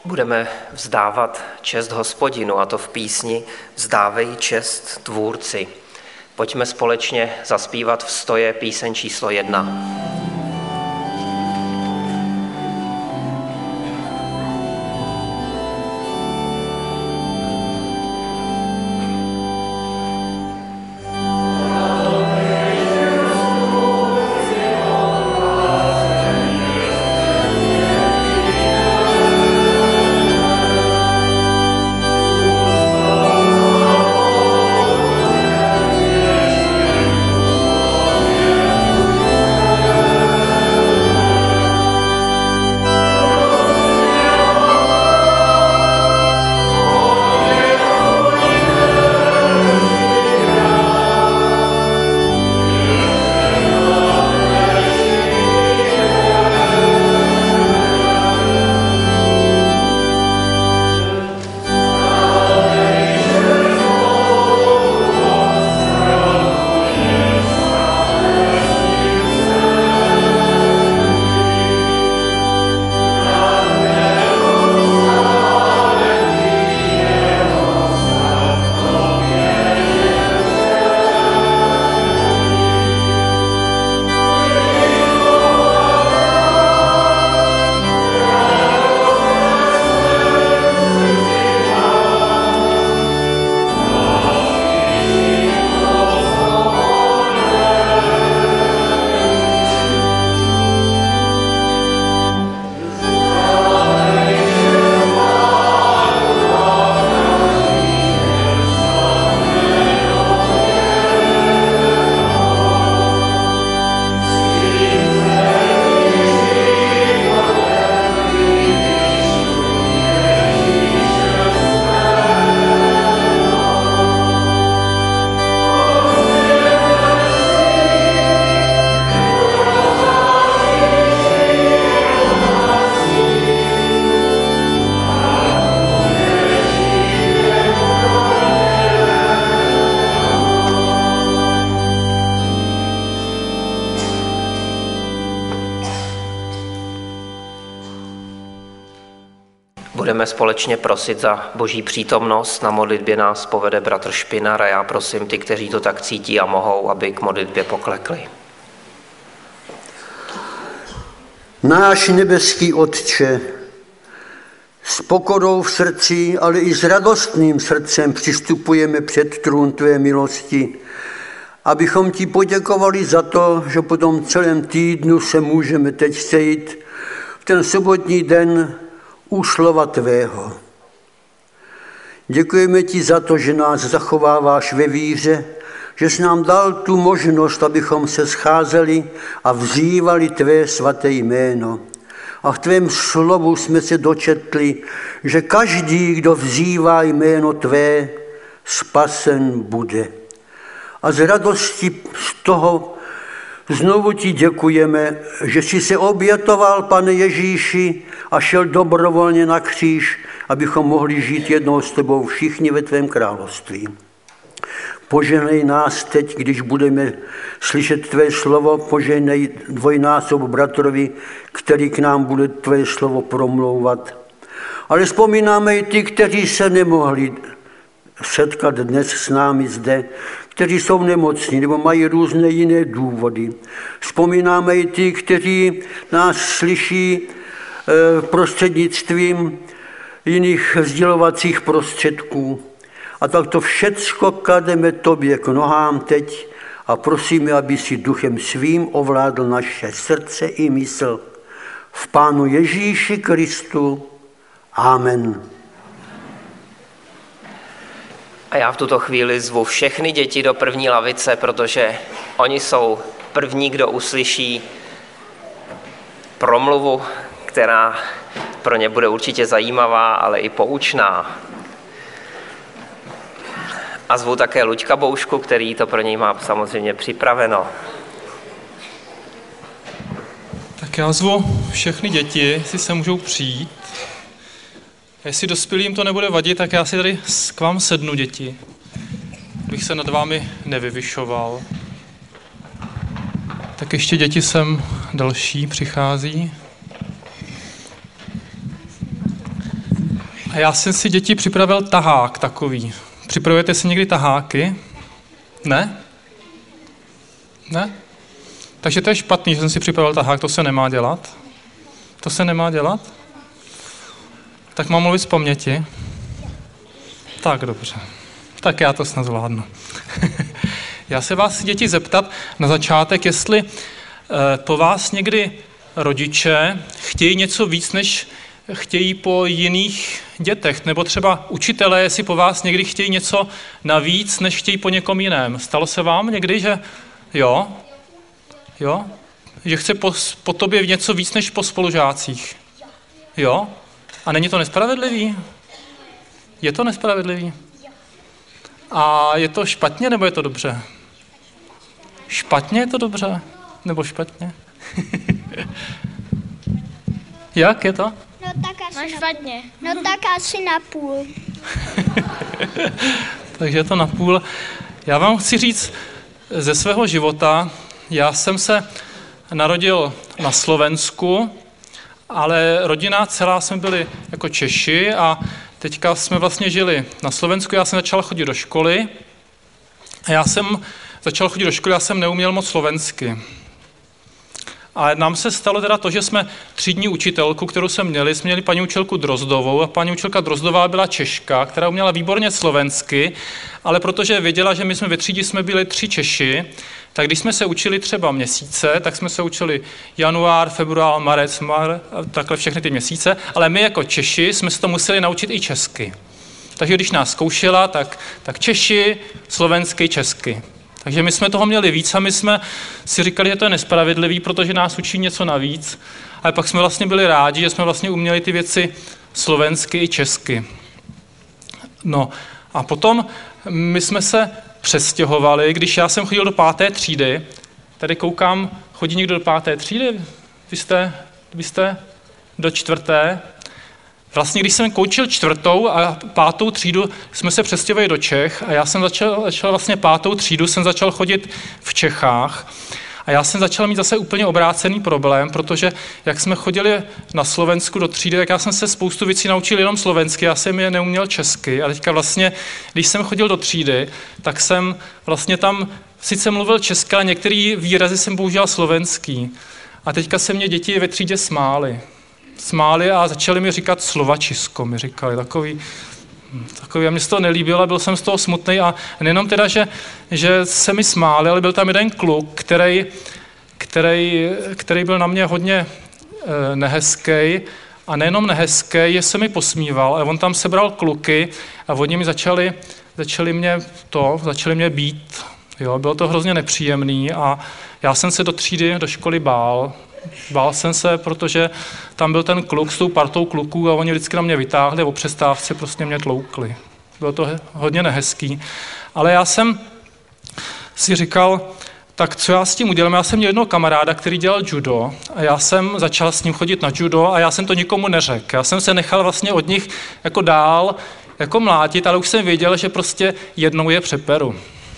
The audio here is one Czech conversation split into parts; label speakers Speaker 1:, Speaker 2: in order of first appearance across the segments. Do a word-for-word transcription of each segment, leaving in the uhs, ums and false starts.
Speaker 1: Budeme vzdávat čest Hospodinu, a to v písni Vzdávej čest Tvůrci. Pojďme společně zaspívat v stoje píseň číslo jedna. Budeme společně prosit za Boží přítomnost. Na modlitbě nás povede bratr Špinar a já prosím ty, kteří to tak cítí a mohou, aby k modlitbě poklekli.
Speaker 2: Náš nebeský Otče, s pokorou v srdci, ale i s radostným srdcem přistupujeme před trůn tvé milosti, abychom ti poděkovali za to, že po tom celém týdnu se můžeme teď sejít v ten sobotní den u slova tvého. Děkujeme ti za to, že nás zachováváš ve víře, že jsi nám dal tu možnost, abychom se scházeli a vzývali tvé svaté jméno. A v tvém slovu jsme se dočetli, že každý, kdo vzývá jméno tvé, spasen bude. A z radosti z toho znovu ti děkujeme, že jsi se obětoval, Pane Ježíši, a šel dobrovolně na kříž, abychom mohli žít jednou s tebou všichni ve tvém království. Požehnej nás teď, když budeme slyšet tvé slovo, požehnej dvojnásob bratrovi, který k nám bude tvé slovo promlouvat. Ale vzpomínáme i ty, kteří se nemohli setkat dnes s námi zde, kteří jsou nemocní nebo mají různé jiné důvody. Vzpomínáme i ty, kteří nás slyší prostřednictvím jiných sdělovacích prostředků. A tak to všecko klademe tobě k nohám teď a prosíme, aby si duchem svým ovládl naše srdce i mysl. V Pánu Ježíši Kristu. Amen.
Speaker 1: A já v tuto chvíli zvu všechny děti do první lavice, protože oni jsou první, kdo uslyší promluvu, která pro ně bude určitě zajímavá, ale i poučná. A zvu také Luďka Boušku, který to pro něj má samozřejmě připraveno.
Speaker 3: Tak já zvu všechny děti, jestli se můžou přijít. Jestli dospělým to nebude vadit, tak já si tady k vám sednu, děti. Bych se nad vámi nevyvyšoval. Tak ještě děti sem další přichází. A já jsem si děti připravil tahák takový. Připravujete si někdy taháky? Ne? Ne? Takže to je špatný, že jsem si připravil tahák, to se nemá dělat. To se nemá dělat? Tak mám mluvit z paměti? Tak dobře. Tak já to snad zvládnu. Já se vás, děti, zeptat na začátek, jestli po vás někdy rodiče chtějí něco víc, než chtějí po jiných dětech, nebo třeba učitelé, jestli po vás někdy chtějí něco navíc, než chtějí po někom jiném. Stalo se vám někdy, že jo? Jo? Že chce po, po tobě něco víc, než po spolužácích? Jo? A není to nespravedlivý? Je to nespravedlivý? A je to špatně, nebo je to dobře? Špatně je to dobře? Nebo špatně? Jak je to?
Speaker 4: No tak asi,
Speaker 5: No špatně.
Speaker 4: no tak asi na půl.
Speaker 3: Takže je to na půl. Já vám chci říct ze svého života, já jsem se narodil na Slovensku, ale rodina celá jsme byli jako Češi a teďka jsme vlastně žili na Slovensku, já jsem začal chodit do školy a já jsem začal chodit do školy, já jsem neuměl moc slovensky. A nám se stalo teda to, že jsme třídní učitelku, kterou jsme měli, jsme měli paní učitelku Drozdovou a paní učitelka Drozdová byla Češka, která uměla výborně slovensky, ale protože věděla, že my jsme ve třídě jsme byli tři Češi, tak když jsme se učili třeba měsíce, tak jsme se učili január, február, marec, mar, takhle všechny ty měsíce, ale my jako Češi jsme se to museli naučit i česky. Takže když nás zkoušela, tak, tak Češi, slovensky, česky. Takže my jsme toho měli víc a my jsme si říkali, že to je nespravedlivý, protože nás učí něco navíc. Ale pak jsme vlastně byli rádi, že jsme vlastně uměli ty věci slovensky i česky. No a potom my jsme se přestěhovali, když já jsem chodil do páté třídy, tady koukám, chodí někdo do páté třídy? Vy jste, vy jste do čtvrté? Vlastně, když jsem končil čtvrtou a pátou třídu, jsme se přestěhovali do Čech a já jsem začal, začal vlastně pátou třídu, jsem začal chodit v Čechách a já jsem začal mít zase úplně obrácený problém, protože jak jsme chodili na Slovensku do třídy, tak já jsem se spoustu věcí naučil jenom slovensky, já jsem je neuměl česky a teďka vlastně, když jsem chodil do třídy, tak jsem vlastně tam sice mluvil česky, ale některé výrazy jsem používal slovenský a teďka se mě děti ve třídě smály. smáli a začali mi říkat slovačisko, mi říkali, takový, takový, a mě se to nelíbilo a byl jsem z toho smutný a nejenom teda, že, že se mi smáli, ale byl tam jeden kluk, který, který, který byl na mě hodně e, nehezký a nejenom nehezký, že se mi posmíval a on tam sebral kluky a oni mi začali, začali mě to, začali mě bít, jo, bylo to hrozně nepříjemný a já jsem se do třídy, do školy bál. Bál jsem se, protože tam byl ten kluk s tou partou kluků a oni vždycky na mě vytáhli a o přestávce prostě mě tloukli. Bylo to hodně nehezký. Ale já jsem si říkal, tak co já s tím udělám? Já jsem měl jednoho kamaráda, který dělal judo a já jsem začal s ním chodit na judo a já jsem to nikomu neřekl. Já jsem se nechal vlastně od nich jako dál jako mlátit, ale už jsem věděl, že prostě jednou je přeperu.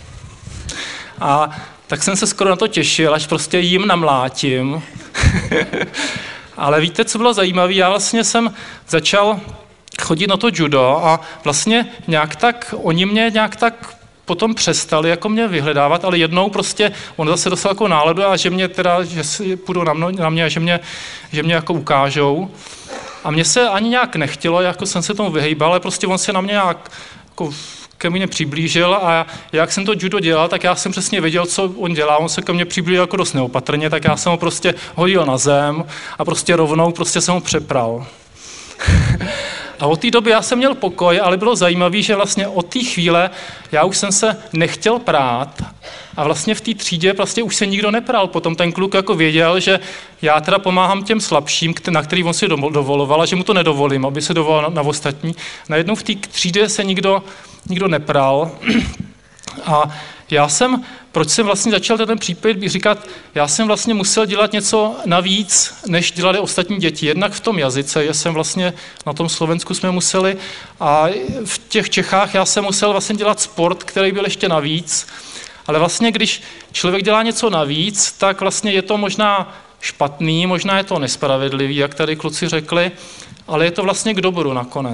Speaker 3: A tak jsem se skoro na to těšil, až prostě jim namlátím. Ale víte, co bylo zajímavé? Já vlastně jsem začal chodit na to judo a vlastně nějak tak, oni mě nějak tak potom přestali jako mě vyhledávat, ale jednou prostě on zase dostal jako náladu a že mě teda, že si půjdou na, mno, na mě a že mě, že mě jako ukážou. A mně se ani nějak nechtělo, jako jsem se tomu vyhejbal, ale prostě on se na mě nějak jako ke mně přiblížil a jak jsem to judo dělal, tak já jsem přesně věděl, co on dělá. On se ke mně přiblížil jako dost neopatrně, tak já jsem ho prostě hodil na zem a prostě rovnou prostě jsem ho přepral. A od té doby já jsem měl pokoj, ale bylo zajímavé, že vlastně od té chvíle já už jsem se nechtěl prát a vlastně v té třídě vlastně už se nikdo nepral. Potom ten kluk jako věděl, že já teda pomáhám těm slabším, na který on si dovoloval a že mu to nedovolím, aby se dovolil na, na ostatní. Najednou v té třídě se nikdo, nikdo nepral a já jsem, proč jsem vlastně začal ten případ říkat, já jsem vlastně musel dělat něco navíc, než dělali ostatní děti. Jednak v tom jazyce, že jsem vlastně na tom Slovensku jsme museli a v těch Čechách já jsem musel vlastně dělat sport, který byl ještě navíc. Ale vlastně, když člověk dělá něco navíc, tak vlastně je to možná špatný, možná je to nespravedlivý, jak tady kluci řekli, ale je to vlastně k dobru nakonec.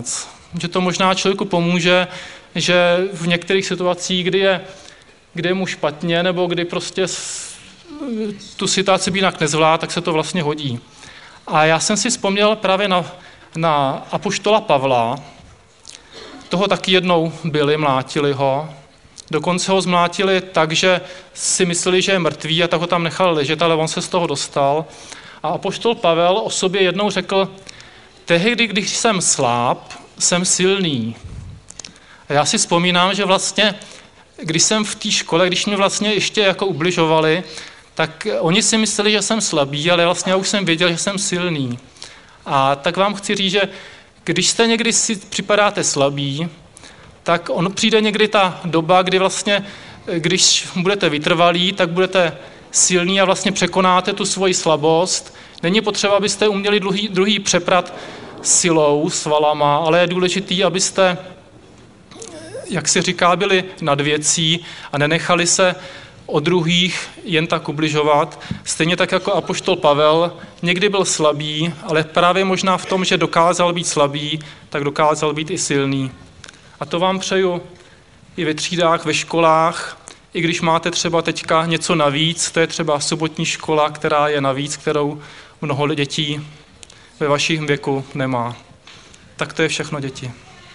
Speaker 3: že to možná člověku pomůže, že v některých situacích, kdy je, kdy je mu špatně, nebo kdy prostě tu situaci by jinak nezvládl, tak se to vlastně hodí. A já jsem si vzpomněl právě na, na apoštola Pavla, toho taky jednou byli, mlátili ho, dokonce ho zmlátili tak, že si mysleli, že je mrtvý a tak ho tam nechal ležet, ale on se z toho dostal. A apoštol Pavel o sobě jednou řekl, tehdy, když jsem sláb, jsem silný. A já si vzpomínám, že vlastně, když jsem v té škole, když mě vlastně ještě jako ubližovali, tak oni si mysleli, že jsem slabý, ale vlastně já už jsem věděl, že jsem silný. A tak vám chci říct, že když jste někdy si připadáte slabý, tak on přijde někdy ta doba, kdy vlastně, když budete vytrvalí, tak budete silný a vlastně překonáte tu svoji slabost. Není potřeba, abyste uměli druhý, druhý přeprat silou, svalama, ale je důležitý, abyste, jak se říká, byli nad věcí a nenechali se o druhých jen tak ubližovat. Stejně tak jako apoštol Pavel někdy byl slabý, ale právě možná v tom, že dokázal být slabý, tak dokázal být i silný. A to vám přeju i ve třídách, ve školách, i když máte třeba teďka něco navíc, to je třeba sobotní škola, která je navíc, kterou mnoho dětí ve vašich věku nemá. Tak to je všechno, děti.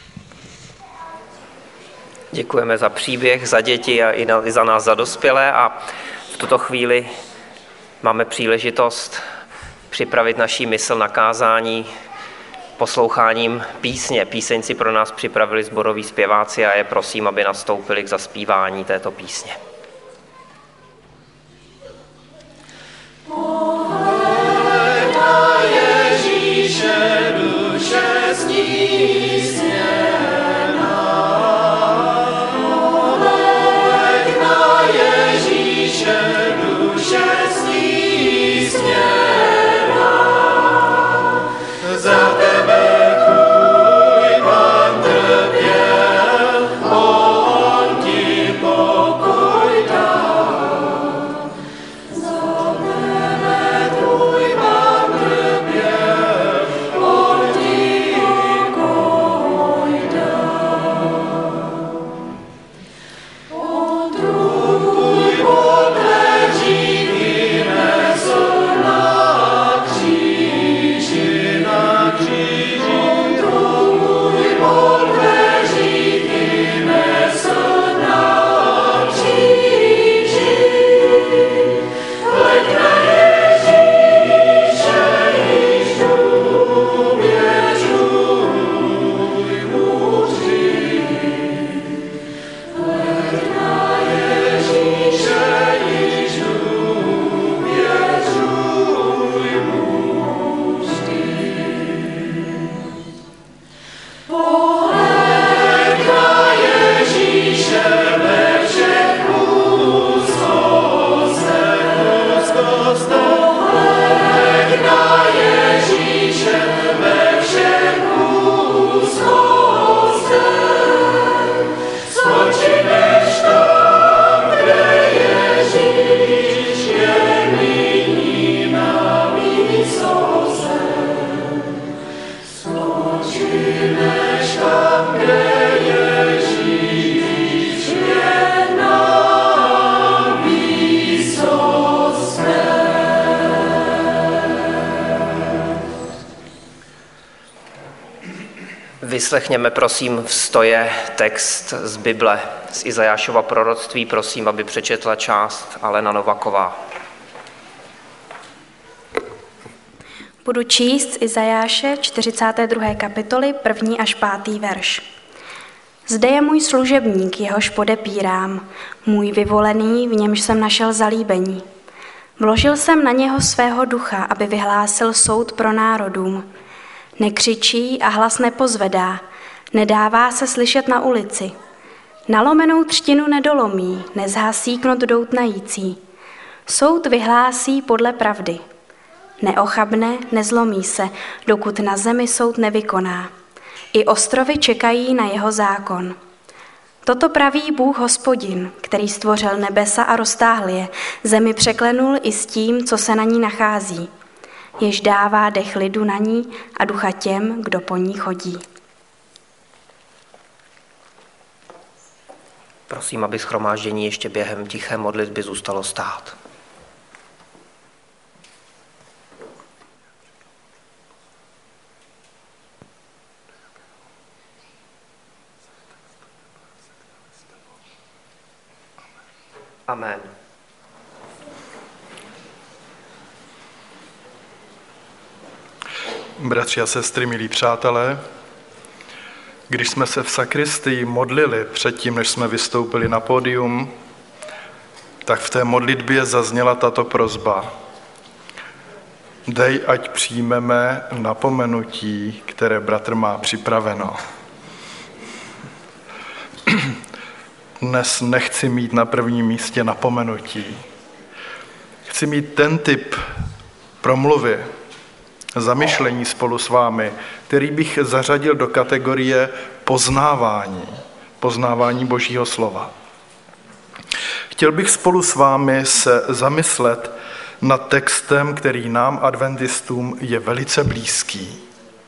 Speaker 1: Děkujeme za příběh, za děti a i za nás, za dospělé, a v tuto chvíli máme příležitost připravit naší mysl na kázání posloucháním písně. Píseň si pro nás připravili sboroví zpěváci a je prosím, aby nastoupili k zaspívání této písně. Vyslechněme prosím v stoje text z Bible, z Izajášova proroctví, prosím, aby přečetla část Alena Novaková.
Speaker 5: Budu číst z Izajáše čtyřicáté druhé kapitoly, první až pátý verš. Zde je můj služebník, jehož podepírám, můj vyvolený, v němž jsem našel zalíbení. Vložil jsem na něho svého ducha, aby vyhlásil soud pro národům. Nekřičí a hlas nepozvedá, nedává se slyšet na ulici. Nalomenou třtinu nedolomí, nezhasí knot doutnající. Soud vyhlásí podle pravdy. Neochabne, nezlomí se, dokud na zemi soud nevykoná. I ostrovy čekají na jeho zákon. Toto praví Bůh Hospodin, který stvořil nebesa a roztáhl je, zemi překlenul i s tím, co se na ní nachází. Jež dává dech lidu na ní a ducha těm, kdo po ní chodí.
Speaker 1: Prosím, aby shromáždění ještě během tiché modlitby zůstalo stát. Amen.
Speaker 6: Bratři a sestry, milí přátelé, když jsme se v sakristii modlili předtím, než jsme vystoupili na pódium, tak v té modlitbě zazněla tato prosba. Dej, ať přijmeme napomenutí, které bratr má připraveno. Dnes nechci mít na prvním místě napomenutí. Chci mít ten typ promluvy, zamyšlení spolu s vámi, který bych zařadil do kategorie poznávání, poznávání Božího slova. Chtěl bych spolu s vámi se zamyslet nad textem, který nám, adventistům, je velice blízký.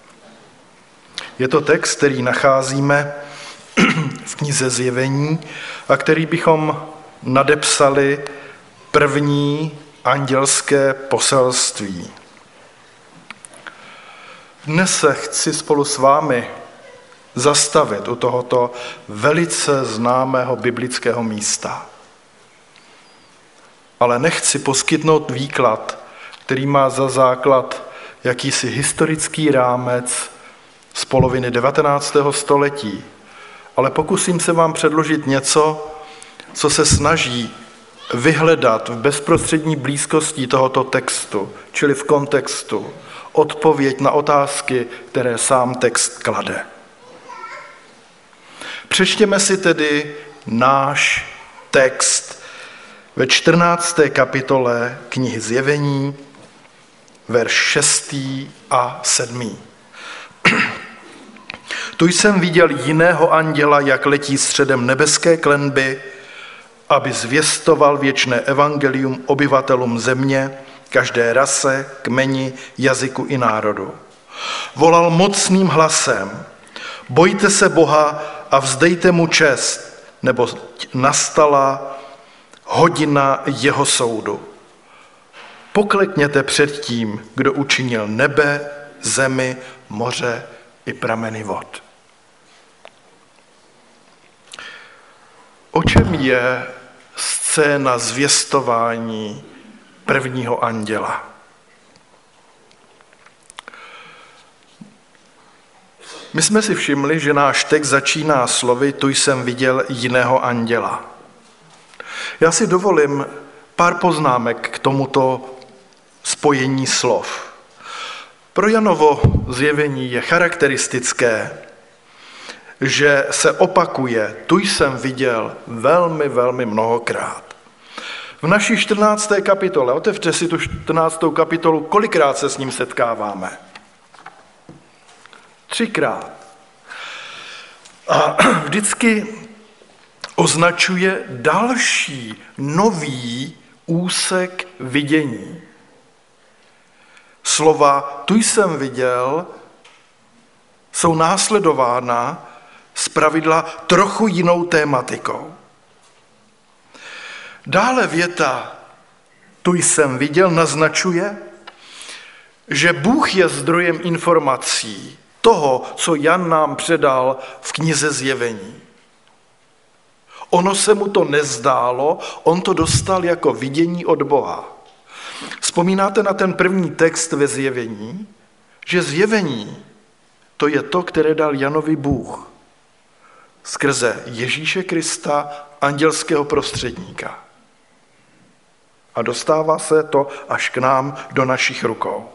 Speaker 6: Je to text, který nacházíme v knize Zjevení a který bychom nadepsali první andělské poselství. Dnes se chci spolu s vámi zastavit u tohoto velice známého biblického místa. Ale nechci poskytnout výklad, který má za základ jakýsi historický rámec z poloviny devatenáctého století, ale pokusím se vám předložit něco, co se snaží vyhledat v bezprostřední blízkosti tohoto textu, čili v kontextu, odpověď na otázky, které sám text klade. Přečtěme si tedy náš text ve čtrnácté kapitole knihy Zjevení, verš šestý a sedmý. Tu jsem viděl jiného anděla, jak letí středem nebeské klenby, aby zvěstoval věčné evangelium obyvatelům země, každé rase, kmeni, jazyku i národu. Volal mocným hlasem: bojte se Boha a vzdejte mu čest, nebo nastala hodina jeho soudu. Poklekněte před tím, kdo učinil nebe, zemi, moře i prameny vod. O čem je scéna zvěstování prvního anděla? My jsme si všimli, že náš text začíná slovy tu jsem viděl jiného anděla. Já si dovolím pár poznámek k tomuto spojení slov. Pro Janovo zjevení je charakteristické, že se opakuje tu jsem viděl velmi, velmi mnohokrát. V naší čtrnácté kapitole, otevřte si tu čtrnáctou kapitolu, kolikrát se s ním setkáváme? Třikrát. A vždycky označuje další nový úsek vidění. Slova tu jsem viděl jsou následována zpravidla trochu jinou tématikou. Dále věta tu jsem viděl naznačuje, že Bůh je zdrojem informací toho, co Jan nám předal v knize Zjevení. Ono se mu to nezdálo, on to dostal jako vidění od Boha. Vzpomínáte na ten první text ve Zjevení, že zjevení to je to, které dal Janovi Bůh skrze Ježíše Krista, andělského prostředníka. A dostává se to až k nám do našich rukou.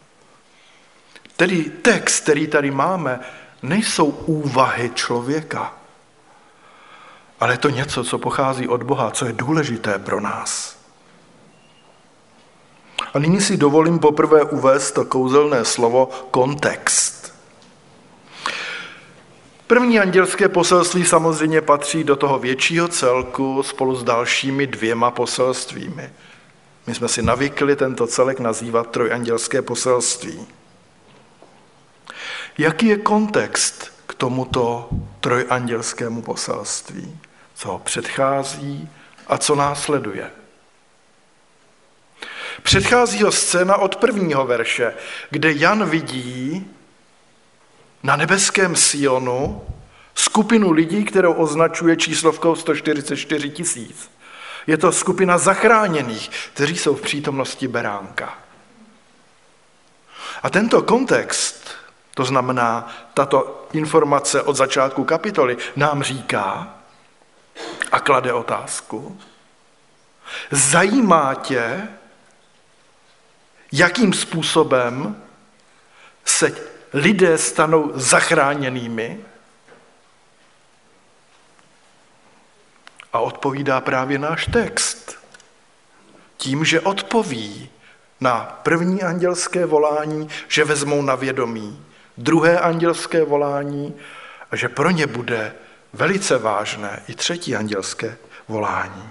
Speaker 6: Tedy text, který tady máme, nejsou úvahy člověka, ale je to něco, co pochází od Boha, co je důležité pro nás. A nyní si dovolím poprvé uvést to kouzelné slovo kontext. První andělské poselství samozřejmě patří do toho většího celku spolu s dalšími dvěma poselstvími. My jsme si navykli tento celek nazývat trojandělské poselství. Jaký je kontext k tomuto trojandělskému poselství? co předchází a co následuje. Předchází ho scéna od prvního verše, kde Jan vidí na nebeském Sionu skupinu lidí, kterou označuje číslovkou sto čtyřicet čtyři tisíc. Je to skupina zachráněných, kteří jsou v přítomnosti beránka. A tento kontext, to znamená tato informace od začátku kapitoly, nám říká a klade otázku: zajímá tě, jakým způsobem se lidé stanou zachráněnými? A odpovídá právě náš text. Tím, že odpoví na první andělské volání, že vezmou na vědomí druhé andělské volání a že pro ně bude velice vážné i třetí andělské volání.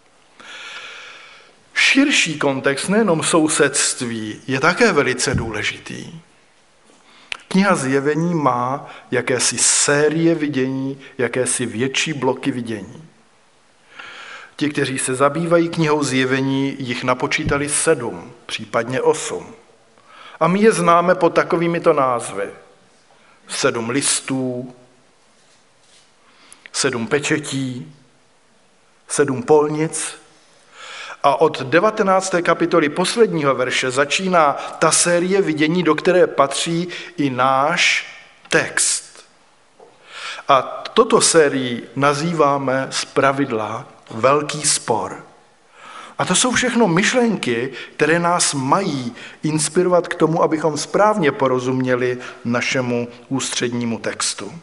Speaker 6: Širší kontext, nejenom sousedství, je také velice důležitý. Kniha Zjevení má jakési série vidění, jakési větší bloky vidění. Ti, kteří se zabývají knihou Zjevení, jich napočítali sedm, případně osm. A my je známe pod takovýmito názvy. Sedm listů, sedm pečetí, sedm polnic. A od devatenácté kapitoly posledního verše začíná ta série vidění, do které patří i náš text. A toto sérii nazýváme zpravidla velký spor. A to jsou všechno myšlenky, které nás mají inspirovat k tomu, abychom správně porozuměli našemu ústřednímu textu.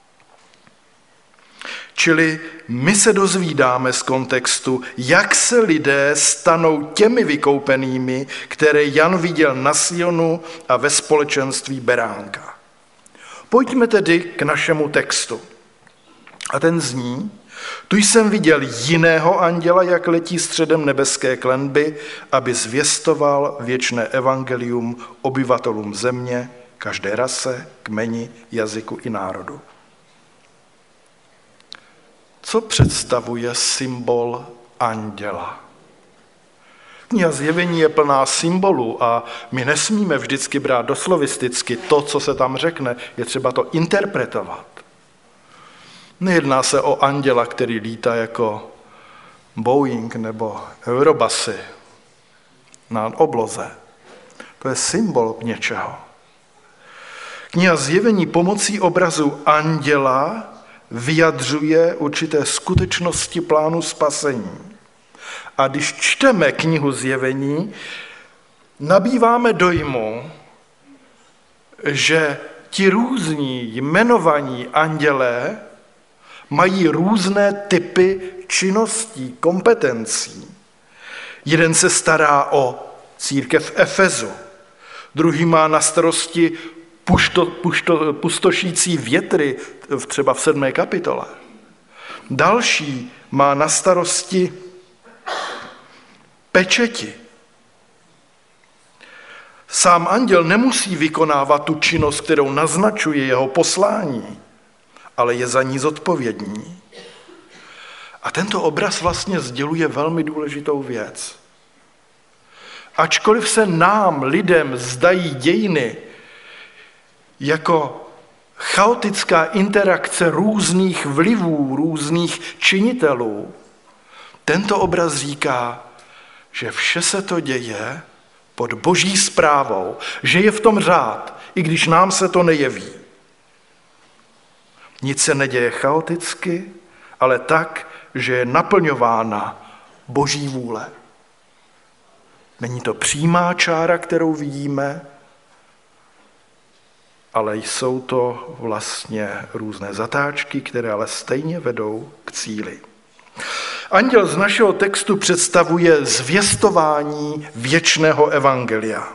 Speaker 6: Čili my se dozvídáme z kontextu, jak se lidé stanou těmi vykoupenými, které Jan viděl na Sionu a ve společenství beránka. Pojďme tedy k našemu textu. A ten zní: tu jsem viděl jiného anděla, jak letí středem nebeské klenby, aby zvěstoval věčné evangelium obyvatelům země, každé rase, kmeni, jazyku i národu. Co představuje symbol anděla? Kniha Zjevení je plná symbolů a my nesmíme vždycky brát doslovisticky to, co se tam řekne, je třeba to interpretovat. Nejedná se o anděla, který lítá jako Boeing nebo Eurobusy na obloze. To je symbol něčeho. Kniha Zjevení pomocí obrazu anděla vyjadřuje určité skutečnosti plánu spasení. A když čteme knihu Zjevení, nabýváme dojmu, že ti různí jmenovaní andělé mají různé typy činností, kompetencí. Jeden se stará o církev v Efezu, druhý má na starosti pušto, pušto, pustošící větry, třeba v sedmé kapitole. Další má na starosti pečeti. Sám anděl nemusí vykonávat tu činnost, kterou naznačuje jeho poslání, ale je za ní zodpovědný. A tento obraz vlastně sděluje velmi důležitou věc. Ačkoliv se nám, lidem, zdají dějiny jako chaotická interakce různých vlivů, různých činitelů, tento obraz říká, že vše se to děje pod boží správou, že je v tom řád, i když nám se to nejeví. Nic se neděje chaoticky, ale tak, že je naplňována boží vůle. Není to přímá čára, kterou vidíme, ale jsou to vlastně různé zatáčky, které ale stejně vedou k cíli. Anděl z našeho textu představuje zvěstování věčného evangelia.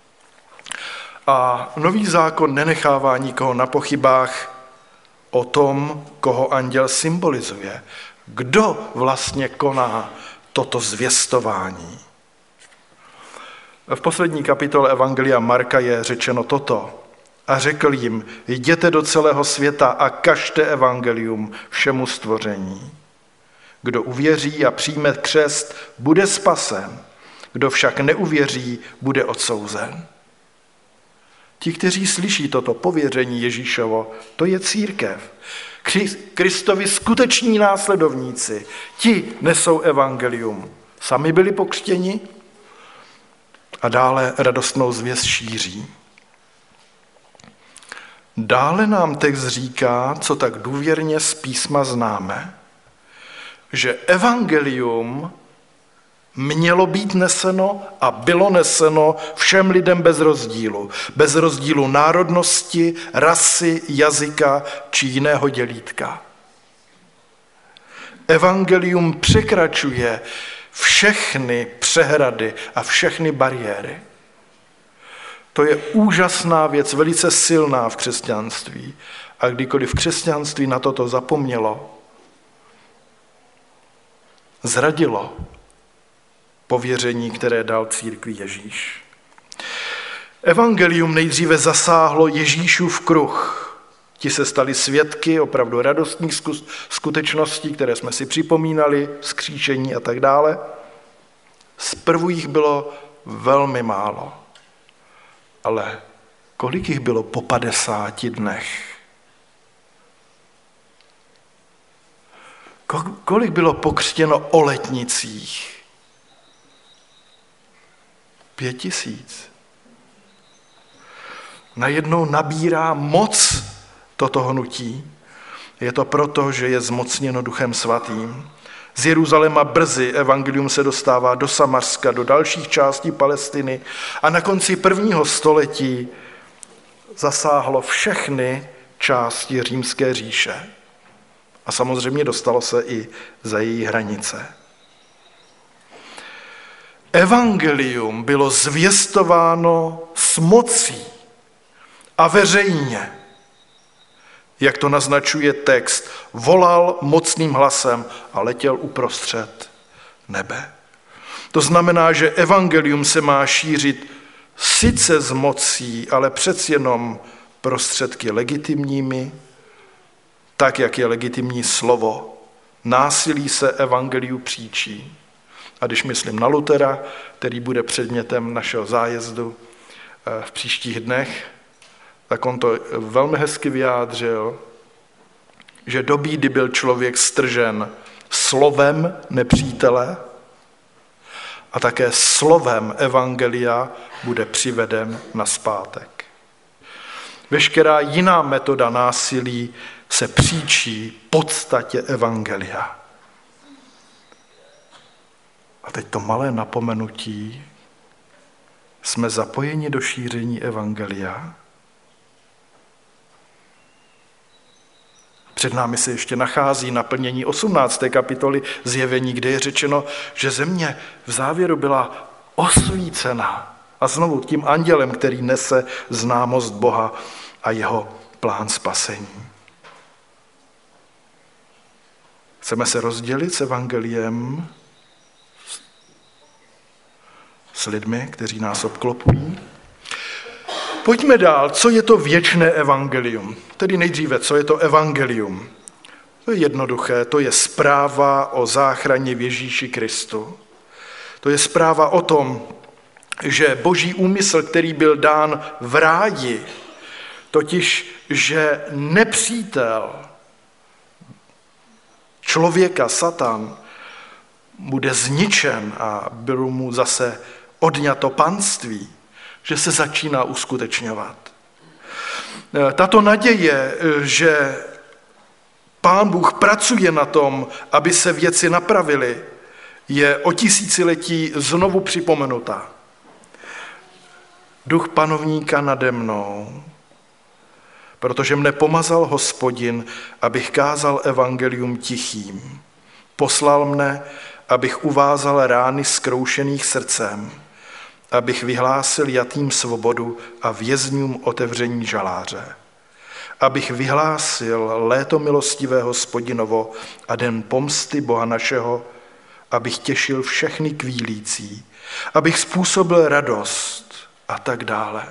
Speaker 6: A Nový zákon nenechává nikoho na pochybách o tom, koho anděl symbolizuje. Kdo vlastně koná toto zvěstování? V poslední kapitole Evangelia Marka je řečeno toto. A řekl jim, jděte do celého světa a kažte evangelium všemu stvoření. Kdo uvěří a přijme křest, bude spasen. Kdo však neuvěří, bude odsouzen. Ti, kteří slyší toto pověření Ježíšovo, to je církev. Kristovi skuteční následovníci, ti nesou evangelium. Sami byli pokřtěni a dále radostnou zvěst šíří. Dále nám text říká, co tak důvěrně z písma známe, že evangelium mělo být neseno a bylo neseno všem lidem bez rozdílu. Bez rozdílu národnosti, rasy, jazyka či jiného dělítka. Evangelium překračuje všechny přehrady a všechny bariéry. To je úžasná věc, velice silná v křesťanství. A kdykoliv křesťanství na toto zapomnělo, zradilo pověření, které dal církvi Ježíš. Evangelium nejdříve zasáhlo Ježíšův kruh. Ti se stali svědky opravdu radostných skutečností, které jsme si připomínali, vzkříšení a tak dále. Zprvu jich bylo velmi málo. Ale kolik jich bylo po padesáti dnech? Kolik bylo pokřtěno o letnicích? Pět tisíc. Najednou nabírá moc toto hnutí. Je to proto, že je zmocněno Duchem Svatým. Z Jeruzaléma brzy evangelium se dostává do Samarska, do dalších částí Palestiny a na konci prvního století zasáhlo všechny části Římské říše. A samozřejmě dostalo se i za její hranice. Evangelium bylo zvěstováno s mocí a veřejně. Jak to naznačuje text, volal mocným hlasem a letěl uprostřed nebe. To znamená, že evangelium se má šířit sice s mocí, ale přeci jenom prostředky legitimními, tak, jak je legitimní slovo. Násilí se evangeliu příčí. A když myslím na Lutera, který bude předmětem našeho zájezdu v příštích dnech, tak on to velmi hezky vyjádřil, že do bídy byl člověk stržen slovem nepřítele a také slovem evangelia bude přiveden nazpátek. Veškerá jiná metoda násilí se příčí podstatě evangelia. A teď to malé napomenutí, jsme zapojeni do šíření evangelia. Před námi se ještě nachází naplnění osmnácté kapitoly Zjevení, kde je řečeno, že země v závěru byla osvícena. A znovu tím andělem, který nese známost Boha a jeho plán spasení. Chceme se rozdělit s evangeliem s lidmi, kteří nás obklopují. Pojďme dál, co je to věčné evangelium? Tedy nejdříve, co je to evangelium? To je jednoduché, to je zpráva o záchraně v Ježíši Kristu. To je zpráva o tom, že boží úmysl, který byl dán v ráji, totiž, že nepřítel člověka, Satan, bude zničen a bylo mu zase odňato panství, že se začíná uskutečňovat. Tato naděje, že Pán Bůh pracuje na tom, aby se věci napravily, je o tisíciletí znovu připomenuta. Duch panovníka nade mnou, protože mne pomazal Hospodin, abych kázal evangelium tichým. Poslal mne, abych uvázal rány zkroušených srdcem, abych vyhlásil jatým svobodu a vězňům otevření žaláře. Abych vyhlásil léto milostivé Hospodinovo a den pomsty Boha našeho, abych těšil všechny kvílící, abych způsobil radost a tak dále.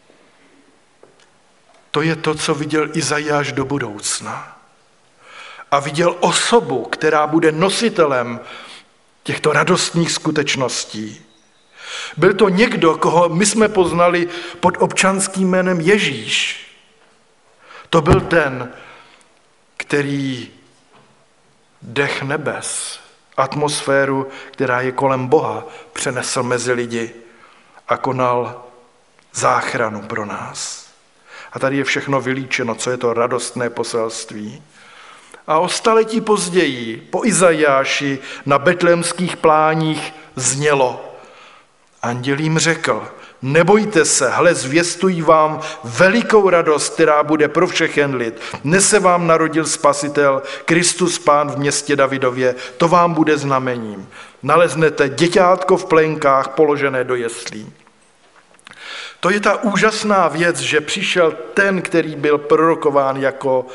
Speaker 6: To je to, co viděl Izajáš do budoucna. a viděl osobu, která bude nositelem těchto radostných skutečností. Byl to někdo, koho my jsme poznali pod občanským jménem Ježíš. To byl ten, který dech nebes, atmosféru, která je kolem Boha, přenesl mezi lidi a konal záchranu pro nás. A tady je všechno vylíčeno, co je to radostné poselství. A o staletí později, po Izajáši, na betlémských pláních znělo: Anděl jim řekl, nebojte se, hle, zvěstují vám velikou radost, která bude pro všechen lid. Dnes se vám narodil Spasitel, Kristus Pán v městě Davidově, to vám bude znamením. Naleznete děťátko v plenkách položené do jeslí. To je ta úžasná věc, že přišel ten, který byl prorokován jako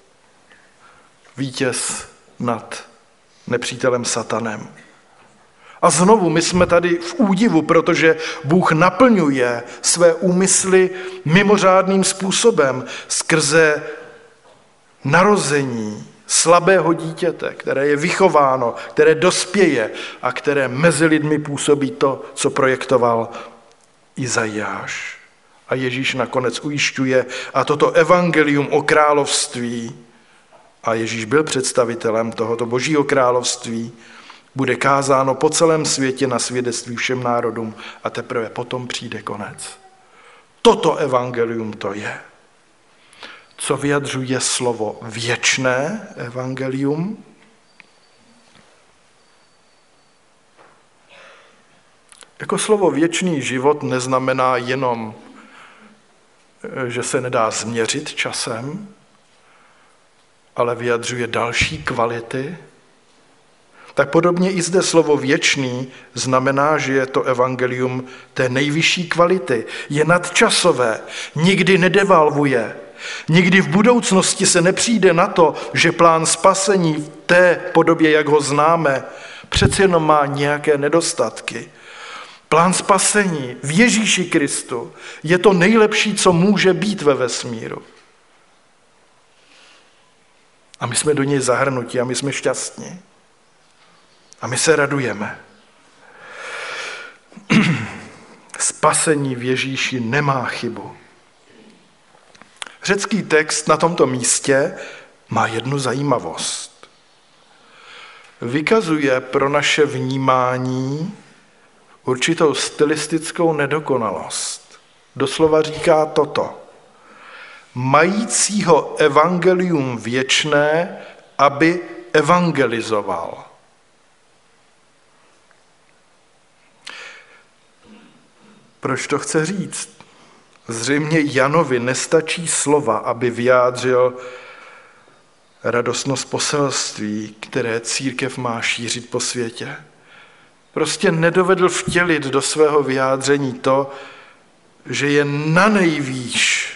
Speaker 6: vítěz nad nepřítelem Satanem. A znovu my jsme tady v údivu, protože Bůh naplňuje své úmysly mimořádným způsobem skrze narození slabého dítěte, které je vychováno, které dospěje a které mezi lidmi působí to, co projektoval Izajáš. A Ježíš nakonec ujišťuje, a toto evangelium o království, a Ježíš byl představitelem tohoto božího království, bude kázáno po celém světě na svědectví všem národům a teprve potom přijde konec. Toto evangelium to je. Co vyjadřuje slovo věčné evangelium? Jako slovo věčný život neznamená jenom, že se nedá změřit časem, ale vyjadřuje další kvality. Tak podobně i zde slovo věčný znamená, že je to evangelium té nejvyšší kvality. Je nadčasové, nikdy nedevalvuje. Nikdy v budoucnosti se nepřijde na to, že plán spasení v té podobě, jak ho známe, přece jenom má nějaké nedostatky. Plán spasení v Ježíši Kristu je to nejlepší, co může být ve vesmíru. A my jsme do něj zahrnuti a my jsme šťastní. A my se radujeme. Spasení v Ježíši nemá chybu. Řecký text na tomto místě má jednu zajímavost. Vykazuje pro naše vnímání určitou stylistickou nedokonalost. Doslova říká toto. Majícího evangelium věčné, aby evangelizoval. Proč to chce říct? Zřejmě Janovi nestačí slova, aby vyjádřil radostnost poselství, které církev má šířit po světě. Prostě nedovedl vtělit do svého vyjádření to, že je nanejvýš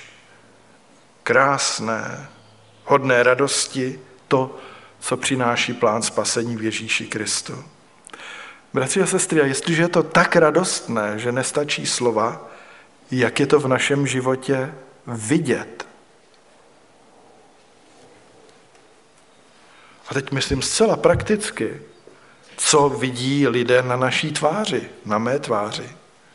Speaker 6: krásné, hodné radosti to, co přináší plán spasení v Ježíši Kristu. Bratři a sestry, a jestliže je to tak radostné, že nestačí slova, jak je to v našem životě vidět? A teď myslím zcela prakticky, co vidí lidé na naší tváři, na mé tváři.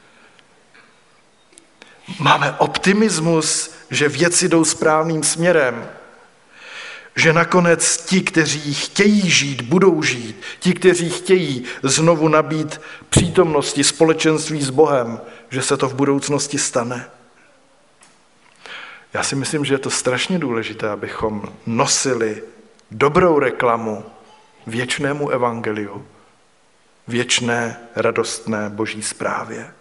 Speaker 6: Máme optimismus, že věci jdou správným směrem, že nakonec ti, kteří chtějí žít, budou žít, ti, kteří chtějí znovu nabít přítomnosti, společenství s Bohem, že se to v budoucnosti stane. Já si myslím, že je to strašně důležité, abychom nosili dobrou reklamu věčnému evangeliu, věčné, radostné boží zprávě.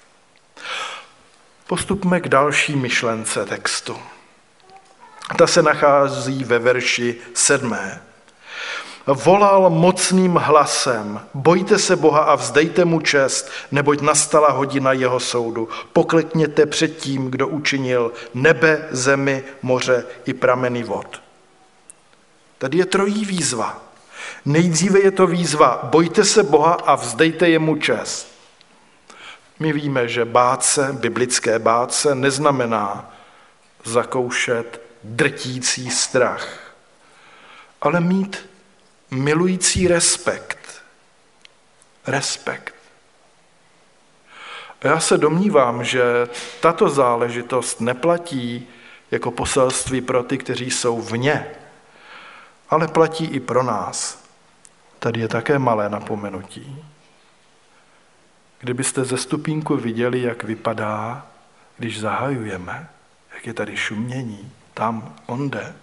Speaker 6: Postupme k další myšlence textu. Ta se nachází ve verši sedmé. Volal mocným hlasem, bojte se Boha a vzdejte mu čest, neboť nastala hodina jeho soudu. Poklekněte před tím, kdo učinil nebe, zemi, moře i prameny vod. Tady je trojí výzva. Nejdříve je to výzva, bojte se Boha a vzdejte jemu čest. My víme, že bát se, biblické bát se, neznamená zakoušet drtící strach, ale mít milující respekt. Respekt. A já se domnívám, že tato záležitost neplatí jako poselství pro ty, kteří jsou vně, ale platí i pro nás. Tady je také malé napomenutí. Kdybyste ze stupínku viděli, jak vypadá, když zahajujeme, jak je tady šumění, tam, onde.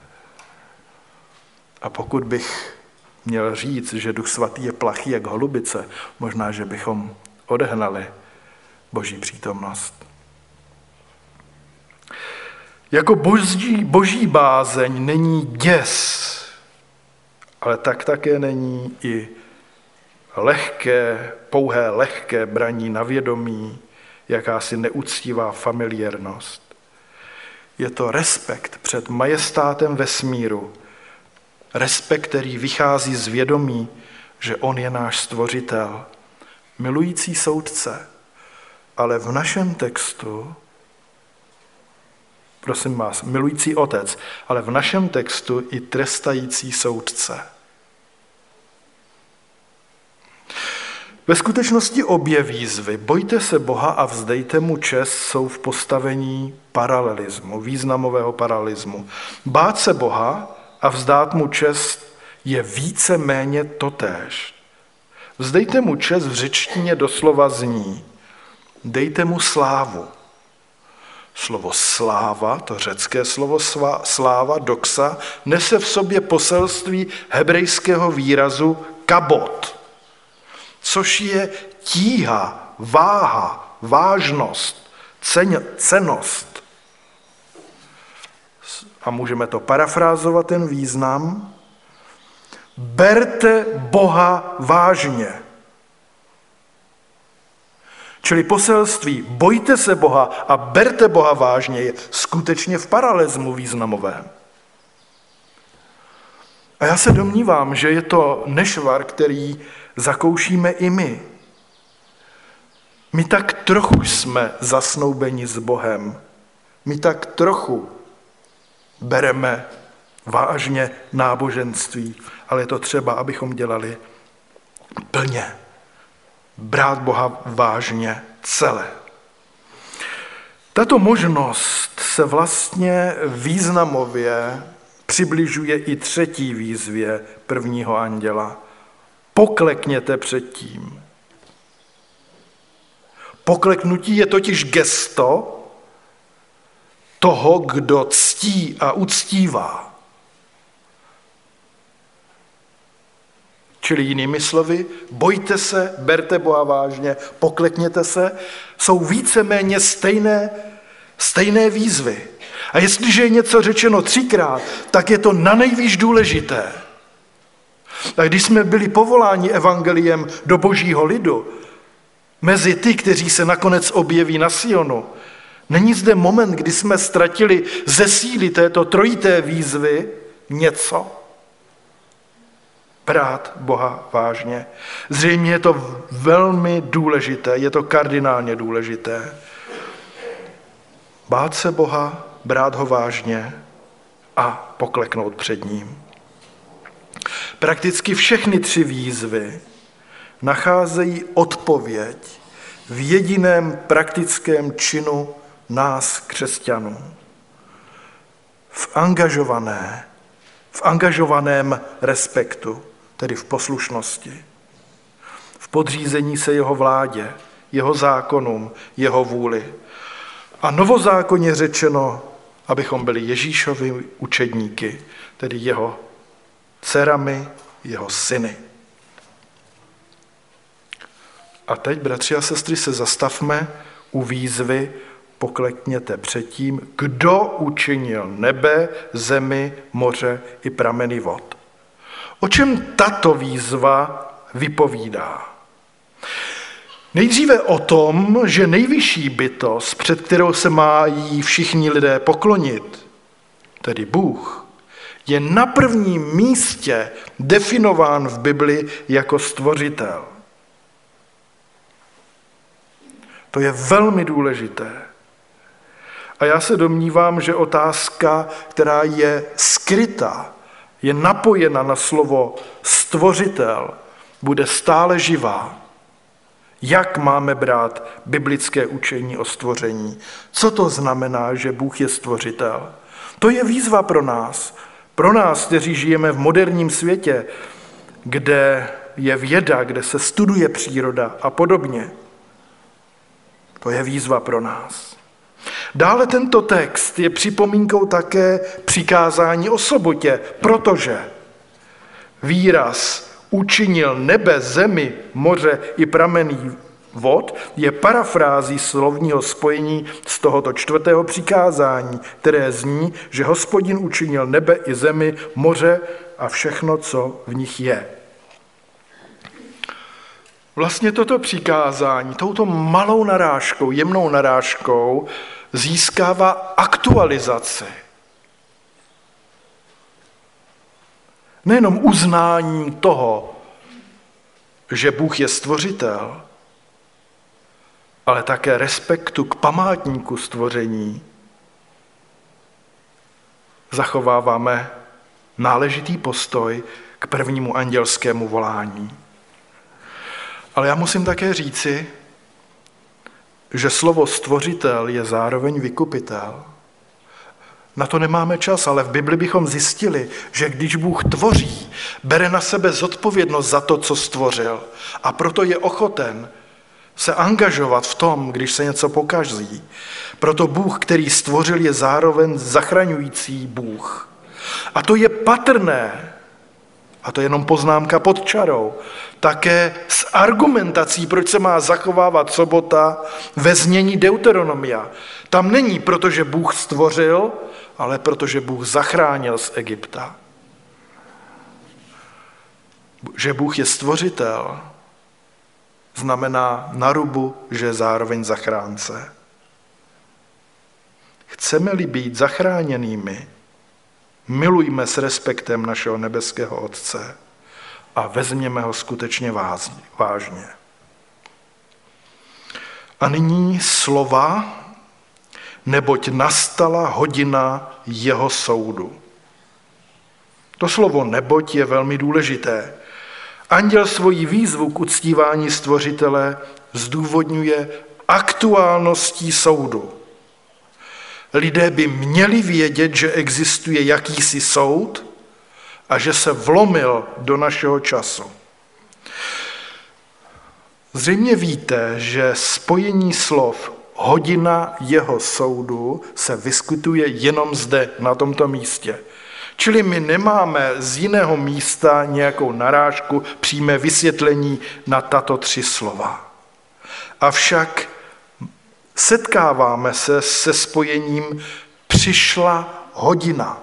Speaker 6: A pokud bych měl říct, že Duch Svatý je plachý jak holubice, možná, že bychom odehnali Boží přítomnost. Jako boží, boží bázeň není děs, ale tak také není i lehké, pouhé lehké braní na vědomí, jakási neuctivá familiérnost. Je to respekt před majestátem vesmíru, respekt, který vychází z vědomí, že on je náš stvořitel, milující soudce, ale v našem textu, prosím vás, milující otec, ale v našem textu i trestající soudce. Ve skutečnosti obě výzvy, bojte se Boha a vzdejte mu čest, jsou v postavení paralelismu, významového paralelismu. Bát se Boha a vzdát mu čest je více méně totéž. Vzdejte mu čest v řečtině doslova zní: dejte mu slávu. Slovo sláva, to řecké slovo sláva, doxa, nese v sobě poselství hebrejského výrazu kabot, což je tíha, váha, vážnost, cen, cennost. A můžeme to parafrázovat, ten význam. Berte Boha vážně. Čili poselství bojte se Boha a berte Boha vážně je skutečně v paralelismu významovém. A já se domnívám, že je to nešvar, který zakoušíme i my. My tak trochu jsme zasnoubeni s Bohem. My tak trochu bereme vážně náboženství, ale je to třeba, abychom dělali plně. Brát Boha vážně celé. Tato možnost se vlastně významově přibližuje i třetí výzvě prvního anděla. Poklekněte před tím. Pokleknutí je totiž gesto toho, kdo ctí a uctívá. Čili jinými slovy, bojte se, berte Boha vážně, poklekněte se, jsou víceméně stejné, stejné výzvy. A jestliže je něco řečeno třikrát, tak je to nanejvýš důležité. A když jsme byli povoláni evangeliem do božího lidu, mezi ty, kteří se nakonec objeví na Sionu, není zde moment, kdy jsme ztratili ze síly této trojité výzvy něco? Brát Boha vážně. Zřejmě je to velmi důležité, je to kardinálně důležité. Bát se Boha, brát ho vážně a pokleknout před ním. Prakticky všechny tři výzvy nacházejí odpověď v jediném praktickém činu nás, křesťanů. V angažované, v angažovaném respektu, tedy v poslušnosti, v podřízení se jeho vládě, jeho zákonům, jeho vůli. A novozákonně řečeno, abychom byli Ježíšovi učedníky, tedy jeho dcerami, jeho syny. A teď, bratři a sestry, se zastavme u výzvy poklekněte před tím, kdo učinil nebe, zemi, moře i prameny vod. O čem tato výzva vypovídá? Nejdříve o tom, že nejvyšší bytost, před kterou se mají všichni lidé poklonit, tedy Bůh, je na prvním místě definován v Bibli jako stvořitel. To je velmi důležité. A já se domnívám, že otázka, která je skrytá, je napojena na slovo stvořitel, bude stále živá. Jak máme brát biblické učení o stvoření? Co to znamená, že Bůh je stvořitel? To je výzva pro nás. Pro nás, kteří žijeme v moderním světě, kde je věda, kde se studuje příroda a podobně. To je výzva pro nás. Dále tento text je připomínkou také přikázání o sobotě, protože výraz učinil nebe, zemi, moře i prameny vod je parafrází slovního spojení z tohoto čtvrtého přikázání, které zní, že Hospodin učinil nebe i zemi, moře a všechno, co v nich je. Vlastně toto přikázání, touto malou narážkou, jemnou narážkou, získává aktualizaci. Nejenom uznání toho, že Bůh je stvořitel, ale také respektu k památníku stvoření. Zachováváme náležitý postoj k prvnímu andělskému volání. Ale já musím také říci, že slovo stvořitel je zároveň vykupitel. Na to nemáme čas, ale v Bibli bychom zjistili, že když Bůh tvoří, bere na sebe zodpovědnost za to, co stvořil. A proto je ochoten se angažovat v tom, když se něco pokazí. Proto Bůh, který stvořil, je zároveň zachraňující Bůh. A to je patrné, a to je jenom poznámka pod čarou, také s argumentací, proč se má zachovávat sobota ve znění Deuteronomia. Tam není, protože Bůh stvořil, ale protože Bůh zachránil z Egypta. Že Bůh je stvořitel, znamená na rubu, že je zároveň zachránce. Chceme-li být zachráněnými, milujme s respektem našeho nebeského Otce a vezměme ho skutečně vážně. A nyní slova, neboť nastala hodina jeho soudu. To slovo neboť je velmi důležité. Anděl svoji výzvu k uctívání stvořitele zdůvodňuje aktuálností soudu. Lidé by měli vědět, že existuje jakýsi soud a že se vlomil do našeho času. Zřejmě víte, že spojení slov hodina jeho soudu se vyskytuje jenom zde, na tomto místě. Čili my nemáme z jiného místa nějakou narážku, přímé vysvětlení na tato tři slova. Avšak setkáváme se se spojením přišla hodina.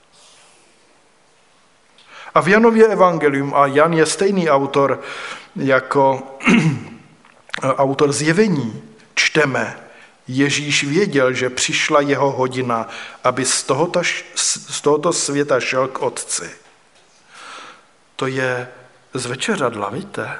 Speaker 6: A v Janově evangelium, a Jan je stejný autor jako autor Zjevení, čteme, Ježíš věděl, že přišla jeho hodina, aby z tohoto, z tohoto světa šel k Otci. To je z večeřadla, víte?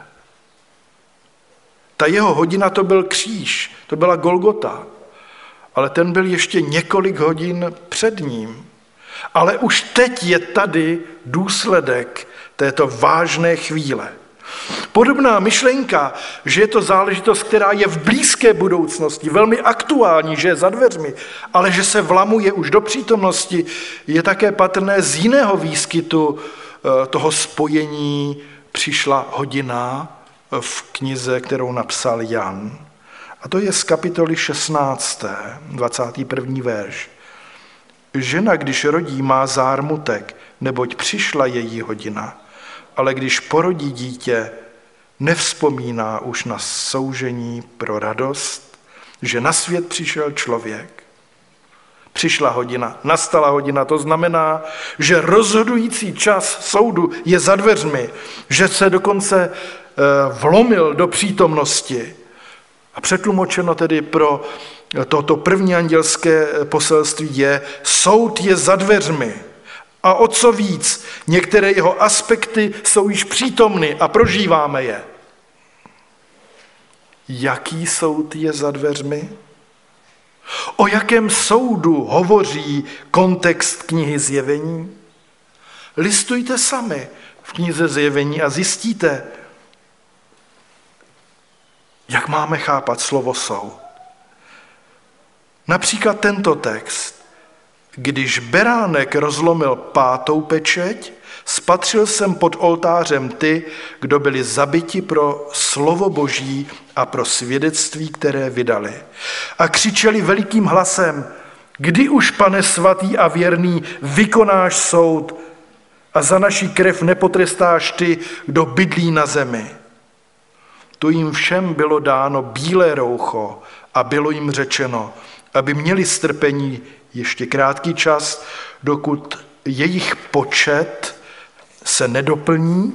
Speaker 6: Ta jeho hodina to byl kříž, to byla Golgota, ale ten byl ještě několik hodin před ním. Ale už teď je tady důsledek této vážné chvíle. Podobná myšlenka, že je to záležitost, která je v blízké budoucnosti, velmi aktuální, že je za dveřmi, ale že se vlamuje už do přítomnosti, je také patrné z jiného výskytu toho spojení přišla hodina v knize, kterou napsal Jan. A to je z kapitoly šestnácté, dvacátý první verš. Žena, když rodí, má zármutek, neboť přišla její hodina. Ale když porodí dítě, nevzpomíná už na soužení pro radost, že na svět přišel člověk. Přišla hodina, nastala hodina, to znamená, že rozhodující čas soudu je za dveřmi, že se dokonce vlomil do přítomnosti. A přetlumočeno tedy pro toto první andělské poselství je, soud je za dveřmi. A o co víc, některé jeho aspekty jsou již přítomny a prožíváme je. Jaký soud je za dveřmi? O jakém soudu hovoří kontext knihy Zjevení? Listujte sami v knize Zjevení a zjistíte, jak máme chápat slovo soud. Například tento text. Když beránek rozlomil pátou pečeť, spatřil jsem pod oltářem ty, kdo byli zabiti pro slovo Boží a pro svědectví, které vydali. A křičeli velikým hlasem, kdy už, Pane svatý a věrný, vykonáš soud a za naší krev nepotrestáš ty, kdo bydlí na zemi. Tu jim všem bylo dáno bílé roucho a bylo jim řečeno, aby měli strpení ještě krátký čas, dokud jejich počet se nedoplní,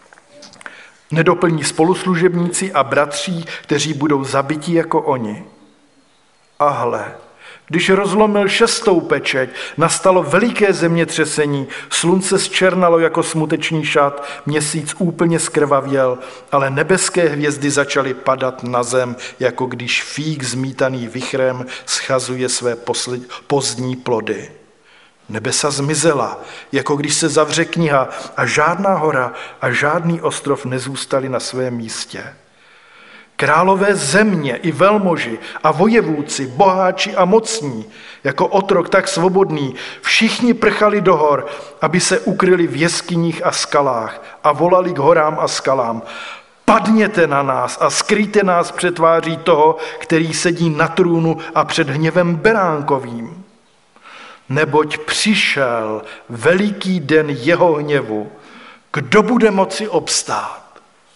Speaker 6: nedoplní spoluslužebníci a bratří, kteří budou zabiti jako oni. A hle, když rozlomil šestou pečeť, nastalo veliké zemětřesení, slunce zčernalo jako smutečný šat, měsíc úplně zkrvavěl, ale nebeské hvězdy začaly padat na zem, jako když fík zmítaný vichrem schazuje své posled, pozdní plody. Nebesa zmizela, jako když se zavře kniha a žádná hora a žádný ostrov nezůstali na svém místě. Králové země i velmoži a vojevůdci, boháči a mocní, jako otrok tak svobodný, všichni prchali do hor, aby se ukryli v jeskyních a skalách a volali k horám a skalám. Padněte na nás a skryjte nás před tváří toho, který sedí na trůnu a před hněvem beránkovým. Neboť přišel veliký den jeho hněvu. Kdo bude moci obstát?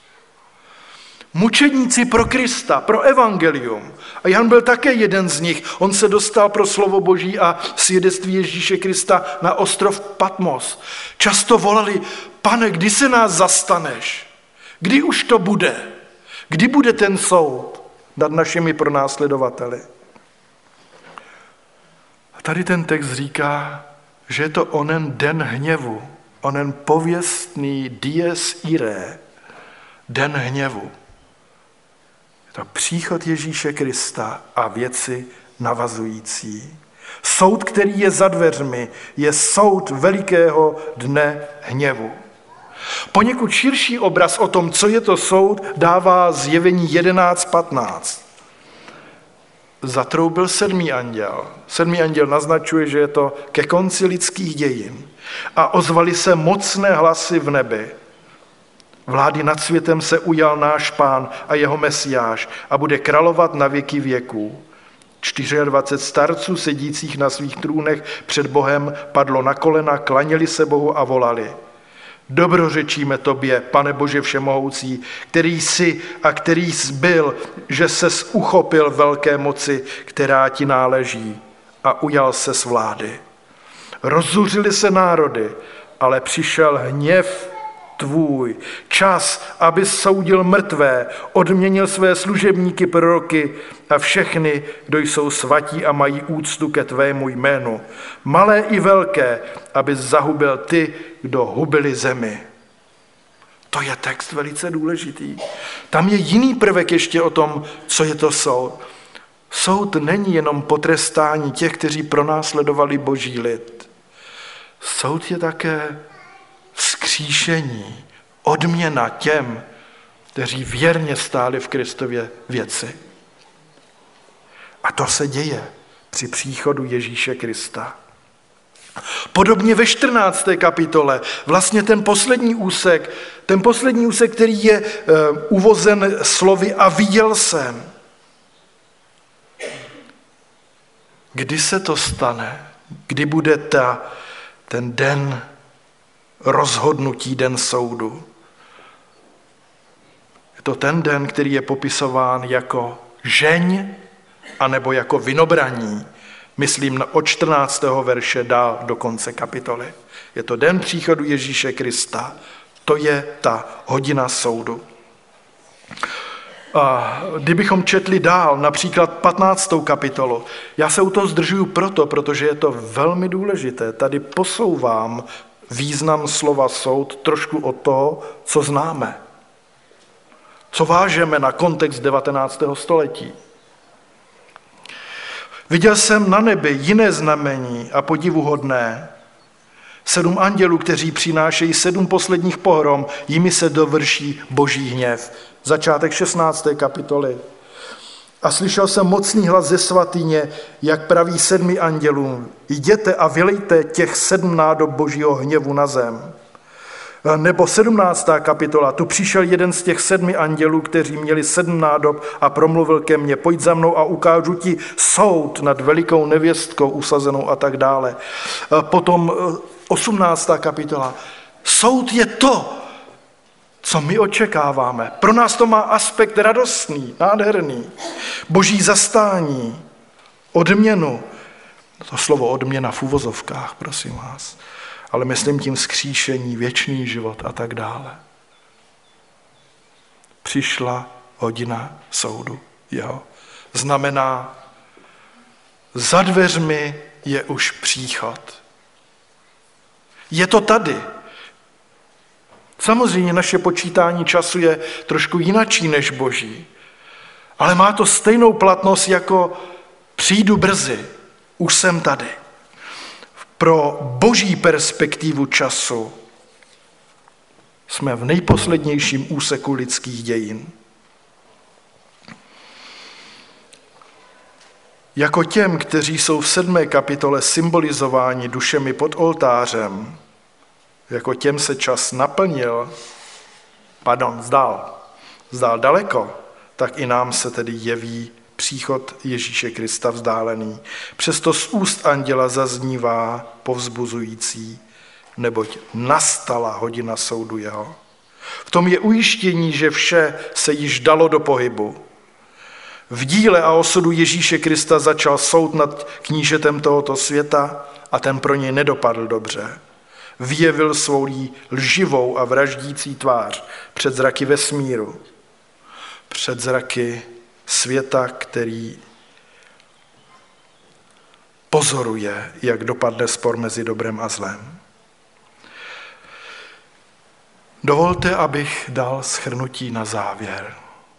Speaker 6: Mučedníci pro Krista, pro evangelium. A Jan byl také jeden z nich. On se dostal pro slovo Boží a svědectví Ježíše Krista na ostrov Patmos. Často volali, Pane, kdy se nás zastaneš? Kdy už to bude? Kdy bude ten soud nad našimi pronásledovateli? A tady ten text říká, že je to onen den hněvu, onen pověstný dies irae, den hněvu. Je to příchod Ježíše Krista a věci navazující. Soud, který je za dveřmi, je soud velikého dne hněvu. Poněkud širší obraz o tom, co je to soud, dává Zjevení jedenáct patnáct. Zatroubil sedmý anděl. Sedmý anděl naznačuje, že je to ke konci lidských dějin. A ozvaly se mocné hlasy v nebi. Vlády nad světem se ujal náš Pán a jeho Mesiáš a bude královat na věky věků. dvacet čtyři starců sedících na svých trůnech před Bohem padlo na kolena, klaněli se Bohu a volali. Dobrořečíme tobě, Pane Bože všemohoucí, který jsi a který jsi byl, že ses uchopil velké moci, která ti náleží, a ujal se z vlády. Rozzuřily se národy, ale přišel hněv tvůj, čas, aby soudil mrtvé, odměnil své služebníky proroky a všechny, kdo jsou svatí a mají úctu ke tvému jménu, malé i velké, aby zahubil ty, kdo hubili zemi. To je text velice důležitý. Tam je jiný prvek ještě o tom, co je to soud. Soud není jenom potrestání těch, kteří pronásledovali Boží lid. Soud je také vzkříšení, odměna těm, kteří věrně stáli v Kristově věci. A to se děje při příchodu Ježíše Krista. Podobně ve čtrnácté kapitole, vlastně ten poslední úsek, ten poslední úsek, který je uh, uvozen slovy a viděl jsem. Kdy se to stane? Kdy bude ta, ten den rozhodnutí, den soudu? Je to ten den, který je popisován jako žeň anebo jako vinobraní. Myslím od čtrnáctého verše dál do konce kapitoly. Je to den příchodu Ježíše Krista. To je ta hodina soudu. A kdybychom četli dál, například patnáctou kapitolu, já se u toho zdržuju proto, protože je to velmi důležité. Tady posouvám význam slova soud trošku od toho, co známe. Co vážeme na kontext devatenáctého století. Viděl jsem na nebi jiné znamení a podivuhodné. Sedm andělů, kteří přinášejí sedm posledních pohrom, jimi se dovrší boží hněv. Začátek šestnácté kapitoly. A slyšel jsem mocný hlas ze svatyně, jak praví sedmi andělům: jděte a vylejte těch sedm nádob božího hněvu na zem. Nebo sedmnáctá kapitola, tu přišel jeden z těch sedmi andělů, kteří měli sedm nádob a promluvil ke mně: pojď za mnou a ukážu ti soud nad velikou nevěstkou usazenou a tak dále. Potom osmnáctá kapitola, soud je to, co my očekáváme. Pro nás to má aspekt radostný, nádherný. Boží zastání, odměnu. To slovo odměna v uvozovkách, prosím vás. Ale myslím tím vzkříšení, věčný život a tak dále. Přišla hodina soudu jeho. Znamená, za dveřmi je už příchod. Je to tady. Samozřejmě naše počítání času je trošku jinačí než boží, ale má to stejnou platnost jako přijdu brzy, už jsem tady. Pro boží perspektivu času jsme v nejposlednějším úseku lidských dějin. Jako těm, kteří jsou v sedmé kapitole symbolizováni dušemi pod oltářem, jako těm se čas naplnil, pardon, vzdál, vzdál daleko, tak i nám se tedy jeví příchod Ježíše Krista vzdálený. Přesto z úst anděla zaznívá povzbuzující, neboť nastala hodina soudu jeho. V tom je ujištění, že vše se již dalo do pohybu. V díle a osudu Ježíše Krista začal soud nad knížetem tohoto světa a ten pro něj nedopadl dobře. Vyjevil svou lživou a vraždící tvář před zraky vesmíru, před zraky světa, který pozoruje, jak dopadne spor mezi dobrem a zlem. Dovolte, abych dal shrnutí na závěr.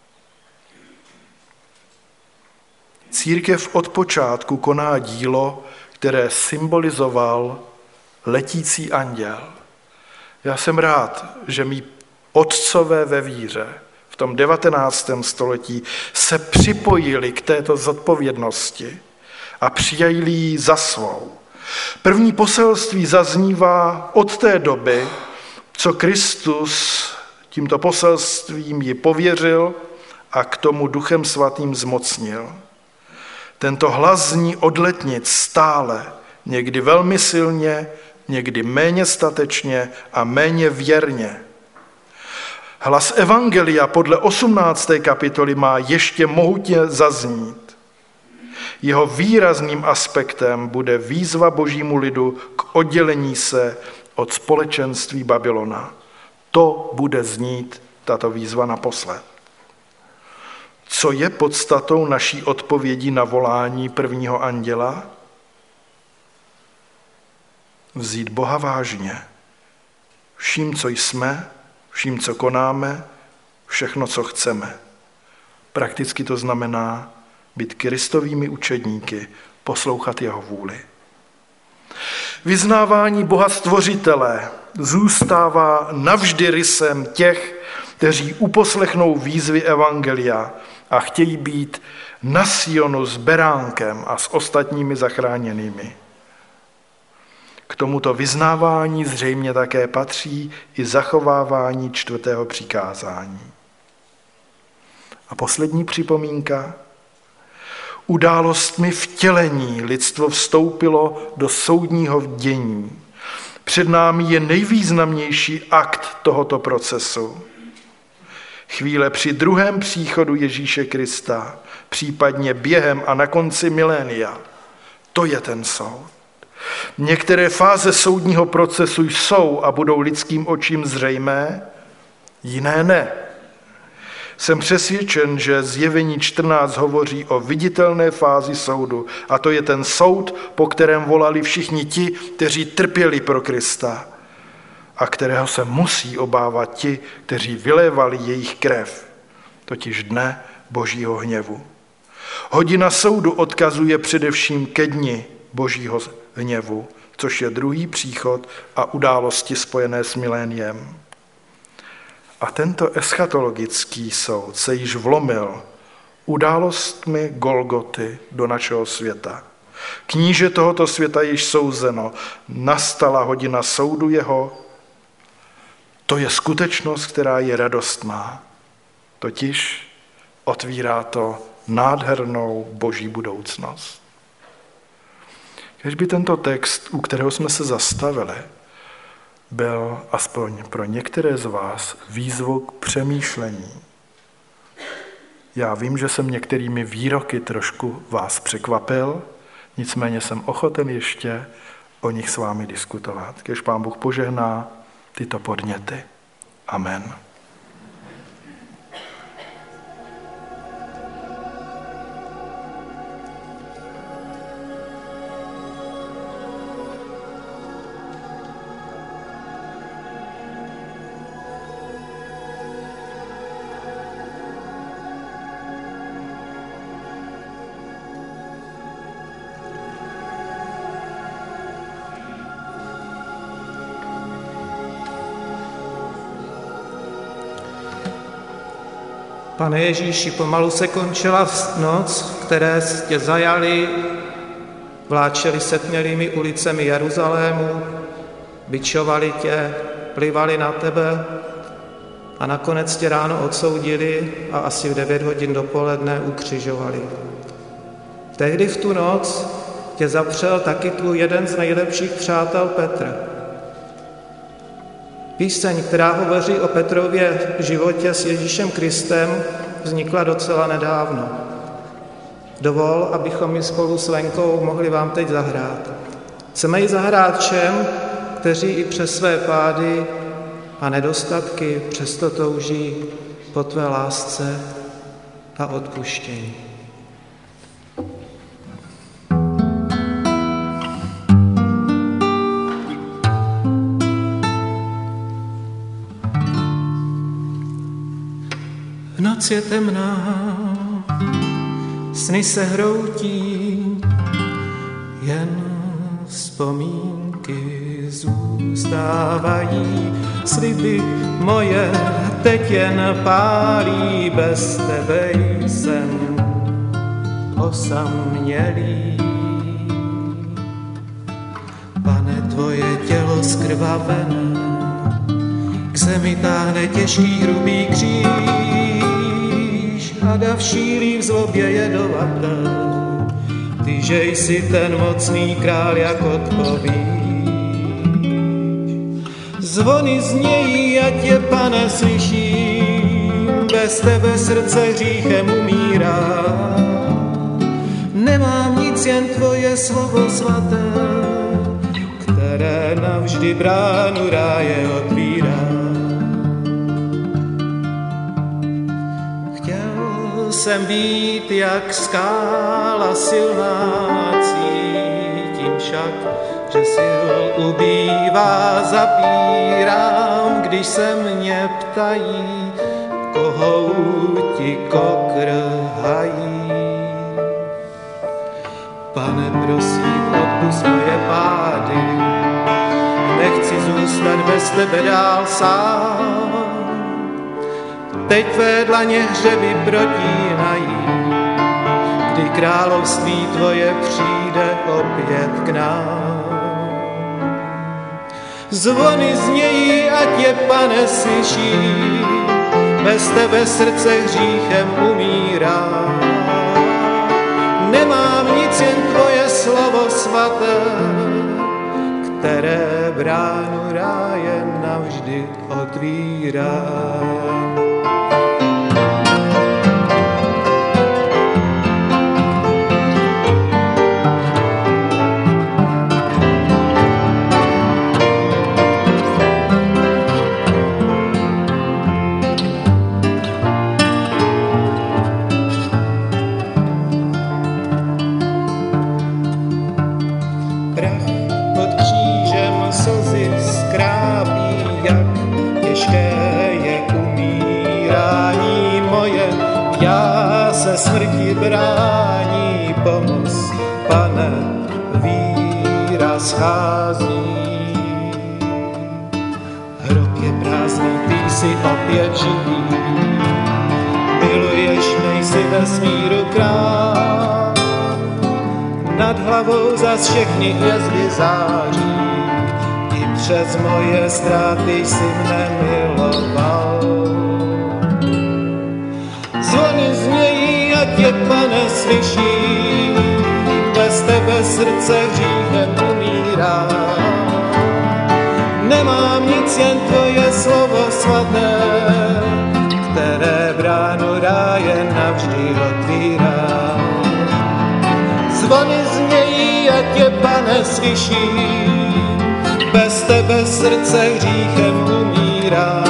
Speaker 6: Církev od počátku koná dílo, které symbolizoval letící anděl. Já jsem rád, že mí otcové ve víře v tom devatenáctém století se připojili k této zodpovědnosti a přijali ji za svou. První poselství zaznívá od té doby, co Kristus tímto poselstvím ji pověřil a k tomu Duchem Svatým zmocnil. Tento hlas zní od letnic stále, někdy velmi silně, někdy méně statečně a méně věrně. Hlas evangelia podle osmnácté kapitoly má ještě mohutně zaznít. Jeho výrazným aspektem bude výzva božímu lidu k oddělení se od společenství Babylona. To bude znít tato výzva naposled. Co je podstatou naší odpovědi na volání prvního anděla? Vzít Boha vážně. Vším, co jsme, vším, co konáme, všechno, co chceme. Prakticky to znamená být Kristovými učedníky, poslouchat jeho vůli. Vyznávání Boha Stvořitele zůstává navždy rysem těch, kteří uposlechnou výzvy evangelia a chtějí být na Sionu s beránkem a s ostatními zachráněnými. K tomuto vyznávání zřejmě také patří i zachovávání čtvrtého přikázání. A poslední připomínka. Událostmi vtělení lidstvo vstoupilo do soudního dění. Před námi je nejvýznamnější akt tohoto procesu. Chvíle při druhém příchodu Ježíše Krista, případně během a na konci milénia. To je ten soud. Některé fáze soudního procesu jsou a budou lidským očím zřejmé, jiné ne. Jsem přesvědčen, že Zjevení čtrnáct hovoří o viditelné fázi soudu a to je ten soud, po kterém volali všichni ti, kteří trpěli pro Krista a kterého se musí obávat ti, kteří vylévali jejich krev, totiž dne Božího hněvu. Hodina soudu odkazuje především ke dni Božího hněvu, což je druhý příchod a události spojené s miléniem. A tento eschatologický soud se již vlomil událostmi Golgoty do našeho světa. Kníže tohoto světa již souzeno, nastala hodina soudu jeho. To je skutečnost, která je radostná. Totiž otvírá to nádhernou boží budoucnost. Když by tento text, u kterého jsme se zastavili, byl aspoň pro některé z vás výzvou k přemýšlení. Já vím, že jsem některými výroky trošku vás překvapil, nicméně jsem ochoten ještě o nich s vámi diskutovat. Když Pán Bůh požehná tyto podněty. Amen.
Speaker 7: Pane Ježíši, pomalu se končila noc, v které tě zajali, vláčeli setmělými ulicemi Jeruzalému, bičovali tě, plivali na tebe a nakonec tě ráno odsoudili a asi v devět hodin dopoledne ukřižovali. Tehdy v tu noc tě zapřel taky tvůj jeden z nejlepších přátel Petr. Píseň, která hovoří o Petrově životě s Ježíšem Kristem, vznikla docela nedávno. Dovol, abychom ji spolu s Lenkou mohli vám teď zahrát. Chceme ji zahrát všem, kteří i přes své pády a nedostatky přesto touží po tvé lásce a odpuštění. Noc je temná, sny se hroutí, jen vzpomínky zůstávají. Sliby moje teď jen pálí, bez tebe jsem osamělý. Pane, tvoje tělo skrvavené k zemi táhne těžký hrubý kříž a dav šílí v zlobě jedovaté. Ty, že jsi ten mocný král, jak odpovíš. Zvony znějí, ať tě, Pane, slyším, bez tebe srdce hříchem umírá. Nemám nic, jen tvoje slovo svaté, které navždy bránu ráje otvírá. Chtěl jsem být jak skála silná, cítím však, že sil ubývá, zapírám, když se mě ptají, kohouti kokrhají. Pane, prosím, odpusť moje pády, nechci zůstat bez tebe dál sám. Teď tvé dlaně hřeby protínají, kdy království tvoje přijde opět k nám. Zvony znějí, ať je, Pane, slyší, bez tebe srdce hříchem umírá. Nemám nic, jen tvoje slovo svaté, které bránu ráje navždy otvírá. Smrti brání, pomoz, Pane, víra schází. bázní, ty jsi opět živý. Miluješ, nejsi vesmíru král, nad hlavou zas všechny hvězdy září, i přes moje ztráty jsi mne miloval. Zvony znějí, ať je, Pane, slyší, bez tebe srdce hříchem umírá. Nemám nic, jen tvoje slovo svaté, které bránu ráje navždy otvírá. Zvony znějí, ať je, Pane, slyší, bez tebe srdce hříchem umírá.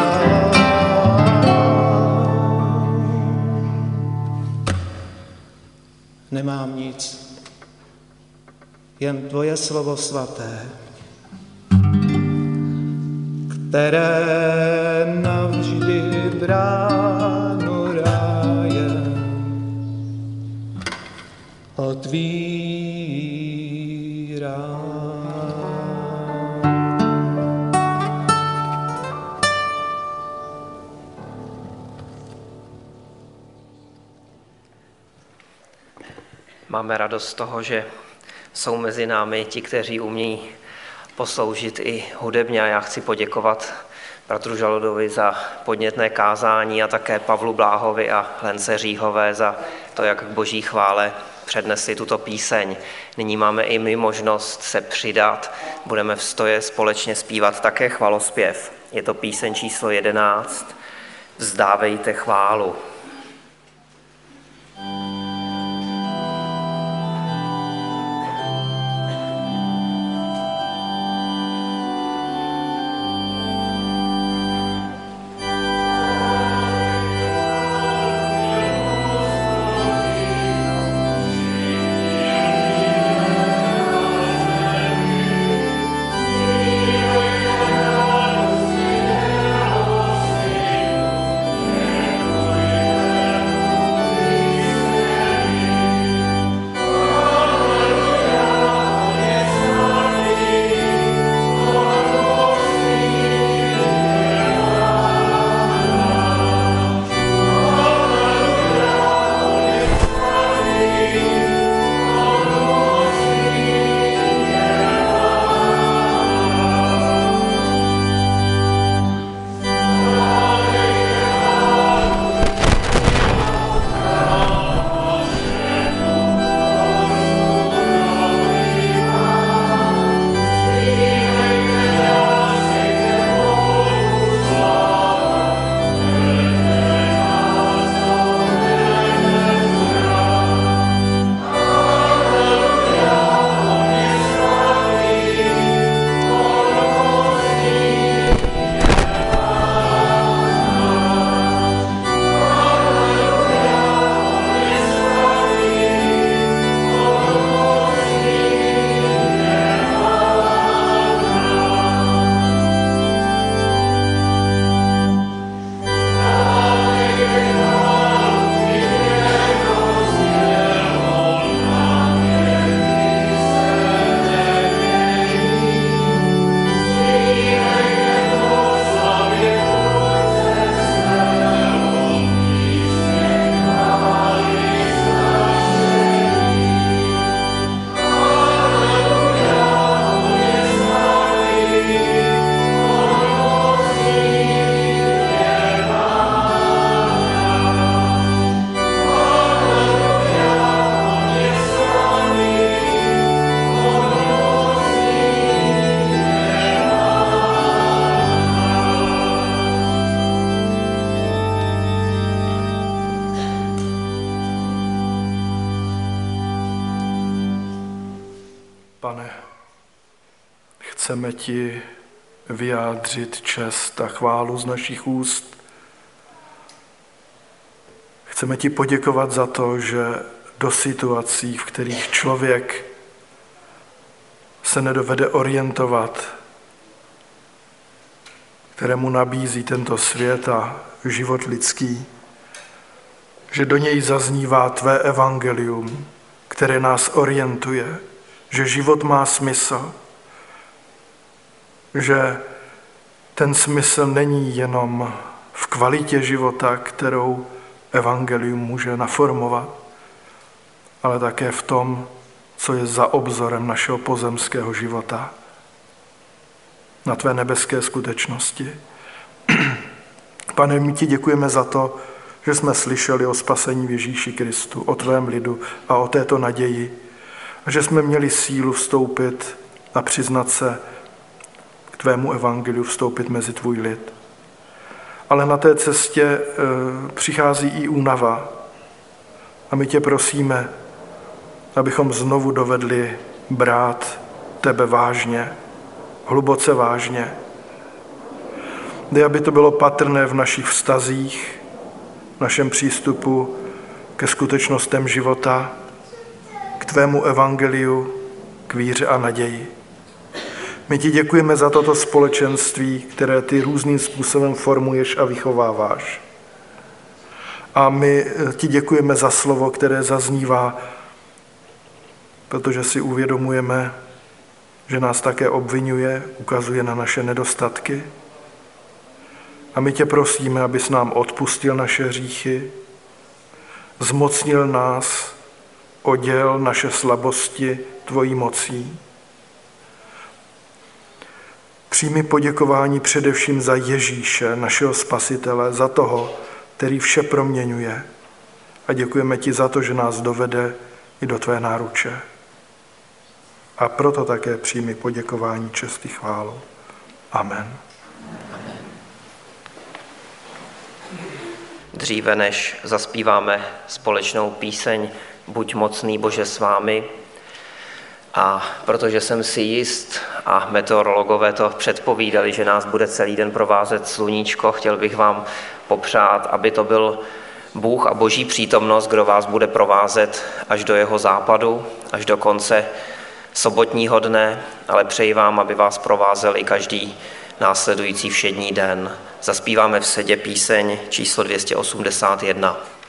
Speaker 7: Nemám nic, jen tvoje slovo svaté, které navždy bránu ráje otvírá.
Speaker 1: Máme radost z toho, že jsou mezi námi ti, kteří umějí posloužit i hudebně, a já chci poděkovat bratru Žaludovi za podnětné kázání a také Pavlu Bláhovi a Lence Říhové za to, jak k boží chvále přednesli tuto píseň. Nyní máme i my možnost se přidat, budeme v stoje společně zpívat také chvalospěv. Je to píseň číslo jedenáct, Vzdávejte chválu.
Speaker 6: Pane, chceme ti vyjádřit čest a chválu z našich úst. Chceme ti poděkovat za to, že do situací, v kterých člověk se nedovede orientovat, kterému nabízí tento svět a život lidský, že do něj zaznívá tvé evangelium, které nás orientuje, že život má smysl, že ten smysl není jenom v kvalitě života, kterou evangelium může naformovat, ale také v tom, co je za obzorem našeho pozemského života, na tvé nebeské skutečnosti. Pane, my ti děkujeme za to, že jsme slyšeli o spasení v Ježíši Kristu, o tvém lidu a o této naději, a že jsme měli sílu vstoupit a přiznat se k tvému evangeliu, vstoupit mezi tvůj lid. Ale na té cestě e, přichází i únava a my tě prosíme, abychom znovu dovedli brát tebe vážně, hluboce vážně. Dej, aby to bylo patrné v našich vztazích, v našem přístupu ke skutečnostem života, k tvému evangeliu, k víře a naději. My ti děkujeme za toto společenství, které ty různým způsobem formuješ a vychováváš. A my ti děkujeme za slovo, které zaznívá, protože si uvědomujeme, že nás také obvinuje, ukazuje na naše nedostatky. A my tě prosíme, abys nám odpustil naše hříchy, zmocnil nás, oděl naše slabosti tvojí mocí. Přijmi poděkování především za Ježíše, našeho Spasitele, za toho, který vše proměňuje. A děkujeme ti za to, že nás dovede i do tvé náruče. A proto také přijmi poděkování, čest i chválu. Amen.
Speaker 1: Dříve než zaspíváme společnou píseň Buď mocný Bože s vámi, a protože jsem si jist a meteorologové to předpovídali, že nás bude celý den provázet sluníčko, chtěl bych vám popřát, aby to byl Bůh a Boží přítomnost, kdo vás bude provázet až do jeho západu, až do konce sobotního dne, ale přeji vám, aby vás provázel i každý následující všední den. Zaspíváme v sedě píseň číslo dvě stě osmdesát jedna.